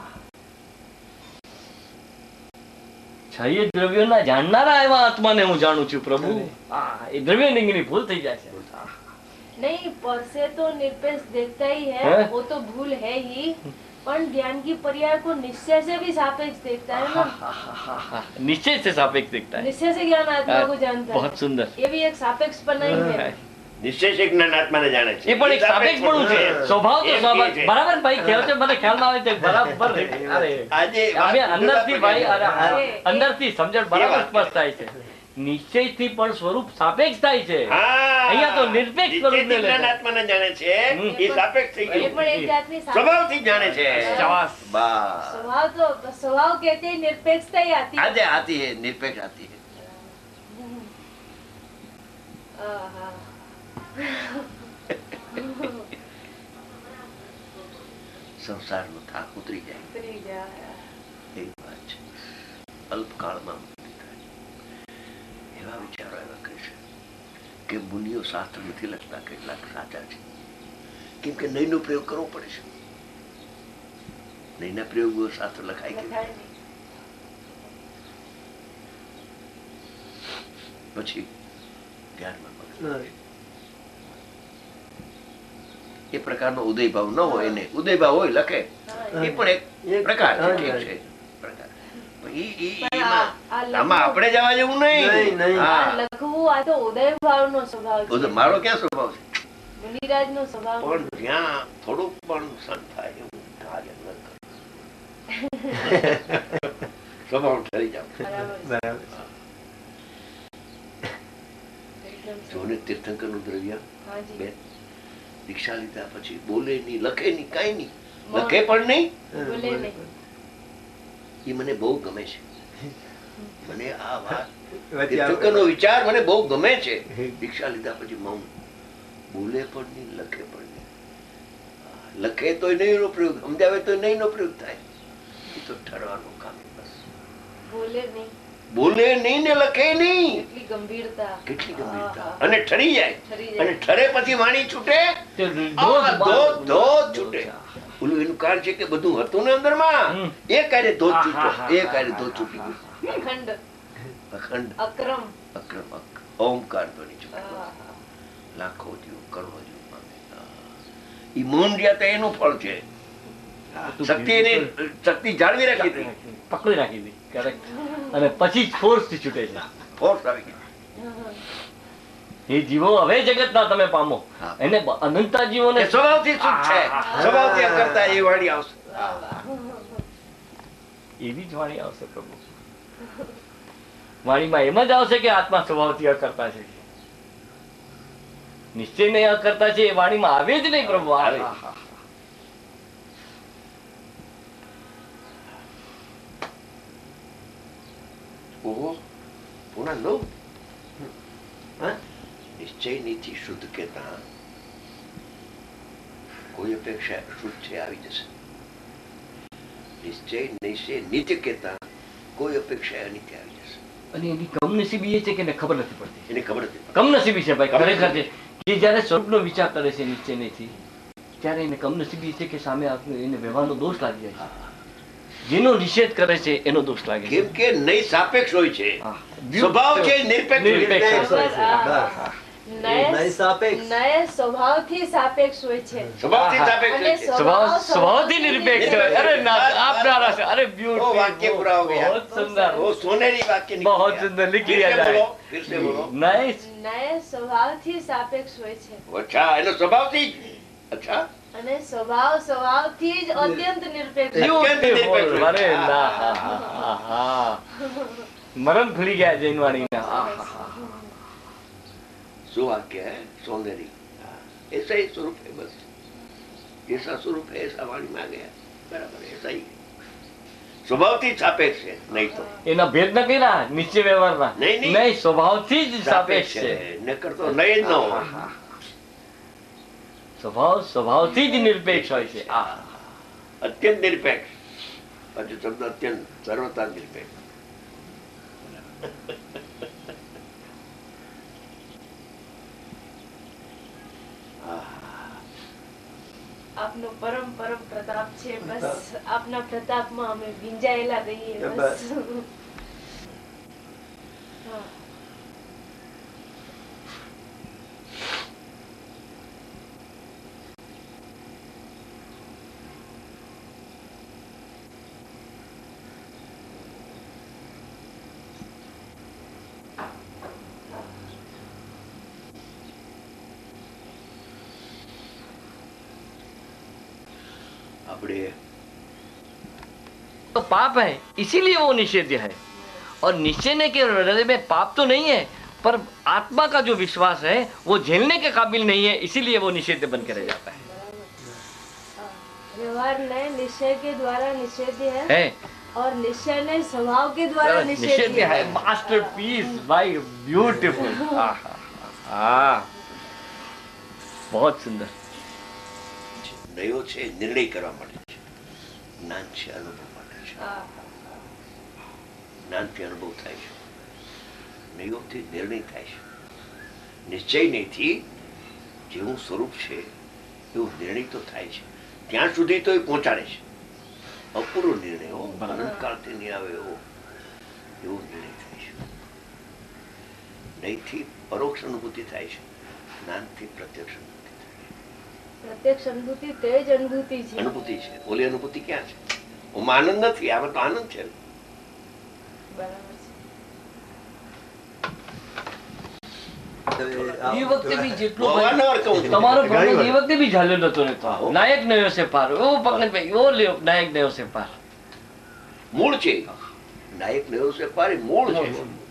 છાયે દ્રવ્યોના જાણનારા એવા આત્માને હું જાણું છું પ્રભુ. આ એ દ્રવ્યલિંગની ભૂલ થઈ જાય છે. नहीं पर से तो निरपेक्ष देखता ही है, है? वो तो भूल है ही, पर ज्ञान की पर्याय को निश्चय से भी सापेक्ष देखता है ना। निश्चय से सापेक्ष दिखता है. निश्चय से ज्ञान आत्मा को जानता बहुत है, सुंदर. ये भी एक सापेक्ष पना ही है। નિશ્ચય છે જ્ઞાન આત્માને જાણે છે. એ પણ એક સાપેક્ષપણું છે. સ્વભાવ તો એમ સ્વાભાવિક. કે છે. બરાબર ભાઈ ખ્યાલ છે, મને ખ્યાલમાં આવે છે બરાબર. અરે આજે અમે અંદરથી ભાઈ અરે આ અરે, અંદરથી સમજણ બરાબર સ્પષ્ટ થાય છે. નિશ્ચયથી પણ સ્વરૂપ સાપેક્ષ થાય છે. હા, અહીંયા તો નિરપેક્ષ સ્વરૂપને નિશ્ચયથી લે છે. જ્ઞાન આત્માને જાણે છે હમ. એ સાપેક્ષ થઈ ये ગયું. पण एक जात में सापेक्ष- સ્વભાવથી જ જાણે છે. શાબાશ. બસ. स्वभाव तो स्वभाव कहते हैं निरपेक्षता ही आती है। આજે આતી હે નિરપેક્ષ આતી હે. आहा। સંસારનો થાક ઉતરી જાય उतरी जाए। એ વાત છે. અલ્પકાળમાં મુક્તિ થાય. એવા વિચારો એવા કહે છે કે મુનિઓ શાસ્ત્ર નથી લખતા કેટલાક સાચા છે કેમ કે નહીંનો પ્રયોગ કરવો પડે છે. નહીંના પ્રયોગો શાસ્ત્ર લખાય કે लखाई नहीं। પછી ધ્યાનમાં પકડે. ના. એ પ્રકારનો ઉદય ભાવ ન હોય એને ઉદય ભાવ હોય લખે એ પણ એક પ્રકાર છે, ઠીક છે, પ્રકાર. ઈ- ઈ- પણ ઈમાં- આ- આ આમાં લખવું- આપણે જવા જેવું નહીં, નહીં. નહીં. હા. આ લખવું આ તો ઉદયભાવનો સ્વભાવ છે. ઉદય- મારો ક્યાં સ્વભાવ છે? મુનિરાજનો સ્વભાવ પણ જ્યાં થોડુંક પણ નુકસાન થાય એવું કાર્ય ન કરો. સ્વભાવ ઠરી જાવ. બરાબર છે. બરાબર. એકદમ જો ને તીર્થંકરનું દ્રવ્ય હાજી. બે દીક્ષા લીધા પછી બોલે નહીં, લખે નહીં, કાંઈ નહીં, મૌન. લખે પણ નહીં. બોલે નહીં. એ મને બહુ ગમે છે. મને આ વાત વચ્ચે તીર્થંકરનો વિચાર મને બહુ ગમે છે. દીક્ષા લીધા પછી મૌન, બોલે પણ નહીં, લખે પણ નહીં. લખે તો નહીં નો પ્રયોગ, સમજાવે તો નહીં નો પ્રયોગ થાય. એ તો ઠરવાનું કામ છે બસ. બોલે નહીં. બોલે નહીં ને લખે નહીં. કેટલી ગંભીરતા. કેટલી ગંભીરતા. આહા. અને ઠરી જાય. ઠરી અને જાય. ઠરે પછી વાણી છૂટે. તે આ ધોધ ધોધ ધોધ છૂટે. ઓલું એનું કારણ છે કે બધું હતું ને અંદરમાં હમ. એ કાર્ય ધોધ આહા, છૂટ્યો, આહા, એ કાર્ય ધોધ છૂટી ગયું. અખંડ અખંડ અક્રમ. અક્રમ અક- ઓમકાર ધ્વનિ છૂટ્યો. આહા. લાખો જીવ કરોડો જીવ પામે. ઈ મૌન રહ્યા તો એનું ફળ છે. શક્તિ એની શક્તિ જાળવી રાખી હતી. પકડી રાખી હતી, correct. અને પછી ફોર્સ થી છૂટે છે. ફોર્સ આવી ગઈ. એ જીવો હવે જગતના તમે પામો. હા. એને બ- અનંતા જીવોને એ સ્વભાવથી સુખ છે. સ્વભાવથી અકર્તા એ વાણી આવશે. એવી જ વાણી આવશે પ્રભુ. વાણીમાં એમ જ આવશે કે આત્મા સ્વભાવથી અકર્તા છે. નિશ્ચય નહીં અકર્તા છે એ વાણીમાં આવે જ નહીં પ્રભુ. આવે. ઓહો, પુનઃ લો. હા? નિશ્ચય નીતિ શુદ્ધ કેતા કોઈ અપેક્ષા શુદ્ધ છે આવી જશે. નિશ્ચય નિશ્ચય નિત્ય કેતા કોઈ અપેક્ષા અનિત્ય આવી જશે. અને એની કમનસીબી એ છે કે એને ખબર નથી પડતી. એને ખબર હતી. કમનસીબી છે ભાઈ, કમનસીબી. ખરેખર છે કે જયારે સ્વરૂપનો વિચાર કરે છે નિશ્ચય નથી ત્યારે એને કમનસીબી છે કે સામે આપણને એને વ્યવહારનો દોષ લાગી જાય છે. જેનો નિષેધ કરે છે એનો દોષ લાગે છે. કેમ કે નહીં સાપેક્ષ હોય છે. હા. સ્વભાવ છે નિરપેક્ષ હોય છે. નિરપેક્ષ હોય છે. આહા. નય નહીં સાપેક્ષ. નય સ્વભાવથી સાપેક્ષ હોય છે. સ્વભાવથી હા. સાપેક્ષ અને હોય છે. સ્વભાવ સ્વભાવથી નિરપેક્ષ હોય. અરે ના આપનારા છે. અરે ઓ બ્યુટી. વાક્ય પૂરા હો ગયા. बहुत सुंदर. वो सोनेरी वाक्य निकल बहुत गया। सुंदर लिख फिर लिया से जाए. बोलो, फिर से बोलो। નાઇસ. નય સ્વભાવથી સાપેક્ષ હોય છે. अच्छा એનો સ્વભાવથી જ. अच्छा અને સ્વભાવ સ્વભાવથી જ અત્યંત નિરપેક્ષ હોય. અત્યંત નિરપેક્ષ હોય. અરે ના હા, હા, હા, હા. મરણ ખુલી ગયા જૈન વાણીના. હા, હા, હા. जो वाक्य है सौंदर्य ऐसा ही स्वरूप है बस. जैसा स्वरूप है ऐसा वाणी में आ गया. बराबर ऐसा ही स्वभावથી સાપેક્ષ છે. નહીં તો એના ભેદ ન કર્યા નિશ્ચય વ્યવહારના. નહીં, નહીં. નહીં, સ્વભાવથી જ સાપેક્ષ છે. નકર તો નહીં જ ન હોય. સ્વભાવ સ્વભાવથી જ નિરપેક્ષ હોય છે. આ અત્યંત નિરપેક્ષ. પછી શબ્દ અત્યંત સર્વતા નિરપેક્ષ. આપનો પરમ પરમ પ્રતાપ છે. બસ આપના પ્રતાપમાં અમે વિંજાયેલા રહીએ બસ. બસ. હા. આપણે तो पाप है इसीलिए वो निषेध्य है. और निश्चय ने के हृदय में पाप तो नहीं है पर आत्मा का जो विश्वास है वो झेलने के काबिल नहीं है इसीलिए वो निषेध्य बन के रह जाता है. व्यवहार नए निश्चय के द्वारा निषेध्य है है और निश्चय ने स्वभाव के द्वारा निषेध्य निषेध्य है. है. मास्टरपीस भाई ब्यूटीफुल. हाँ बहुत सुंदर. નયો છે નિર્ણય કરવા માટે છે. જ્ઞાન છે અનુભવ માટે છે. હા. જ્ઞાનથી અનુભવ થાય છે. નિયોગથી નિર્ણય થાય છે. નિશ્ચય નહીંથી જેવું સ્વરૂપ છે એવું નિર્ણય તો થાય છે. ત્યાં સુધી તો એ પહોંચાડે છે. અપૂર્વ નિર્ણય હો, અનંતકાળથી નહીં આવે એવો એવો નિર્ણય થાય છે. નહીંથી પરોક્ષ અનુભૂતિ થાય છે, જ્ઞાનથી પ્રત્યક્ષ અનુભૂતિ પ્રત્યક્ષ અનુભૂતિ તે જ અનુભૂતિ છે. અનુભૂતિ છે. ઓલી અનુભૂતિ ક્યાં છે? ઓમાં આનંદ નથી, આમાં તો આનંદ છે. બરાબર છે. એ વખતે બી જેટલો હું અવારનવાર કહું છું. તમારો ભણો એ વખતે બી ઝાલ્યો નતો રહેતો. નાયક નયો છે પાર. ઓ પકડભાઈ ઓ લ્યો નાયક નયો છે પાર. મૂળ છે. નાયક નયો છે પાર એ મૂળ છે.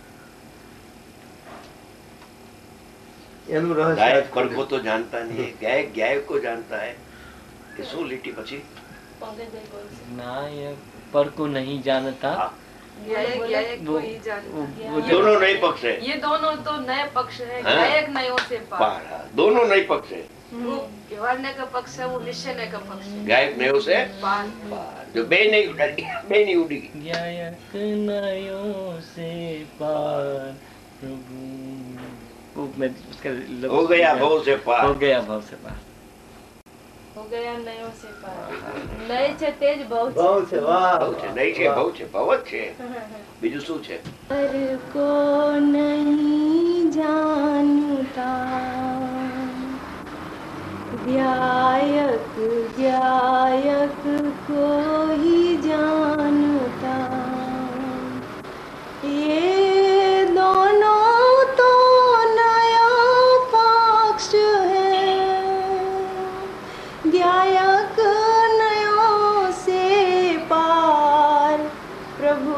એનું રહસ્ય ગાયક પડકો તો જાણતા નહીં, ગાયક ગાયક को जानता है કે શું લીટી પછી પંકજભાઈ બોલશે. નાયક પર को नहीं जानता. गायक गायक को ही जानता वो जो दोनों नए पक्ष है. ये दोनों तो नए पक्ष है. हाँ? गायक नयों से पार. पार, हाँ, दोनों नए पक्ष है. वो व्यवहारने का पक्ष है, वो निश्चय का पक्ष है. गायक नयो से पार. पार. जो बे नहीं उड़ी, बे नहीं उड़ी. गायक नयों से पार प्रभु. वो मैं उसका हो गया भव से पार. हो गया भव से पार. હો ગયા નયો સે પાર. નય છે તે જ ભવ છે. ભાવ છે. વાહ ભવ છે, નહીં છે, ભવ છે, ભવ જ છે. બીજું શું છે? पर को नहीं जानता गायक गायक को ही जानता ये दोनों तो नया पक्ष है गायक नयों से पार प्रभु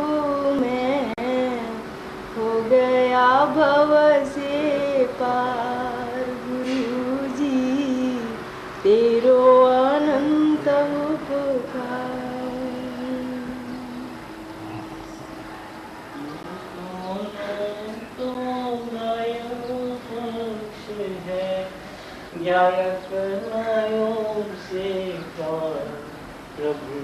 गया भव से पार गुरुजी तेरो अनंत गायक नयों से पार प्रभु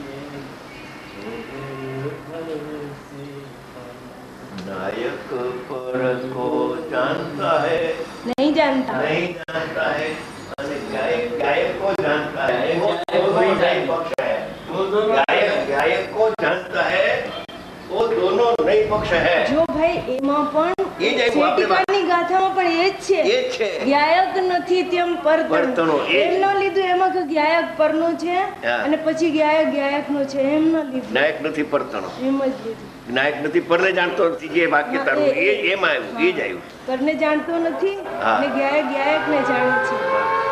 नायक पर को जानता है नहीं जानता नहीं जानता है અને ગાયક ગાયક को जानता है वो दोनों नए पक्ष है गायक गायक को जानता है वो दोनों नए पक्ष है જો ભાઈ એમાં પણ એ જ આવ્યું આપણે વાત. શેટિકાની ગાથામાં પણ એ જ છે એ જ છે ગાયક નથી તેમ પરતણો પરતણો, એ જ. એમ ન લીધું એમાં કે ગાયક પરનો છે હા. અને પછી ગાયક ગાયકનો છે એમ ન લીધું નાયક નથી પરતણો એમ જ લીધું નાયક નથી પરને જાણતો નથી જે વાક્ય હા, તારું એ- એ એમ આવ્યું એ જ આવ્યું પરને જાણતો નથી હા. અને ગાયક ગાયકને જાણે છે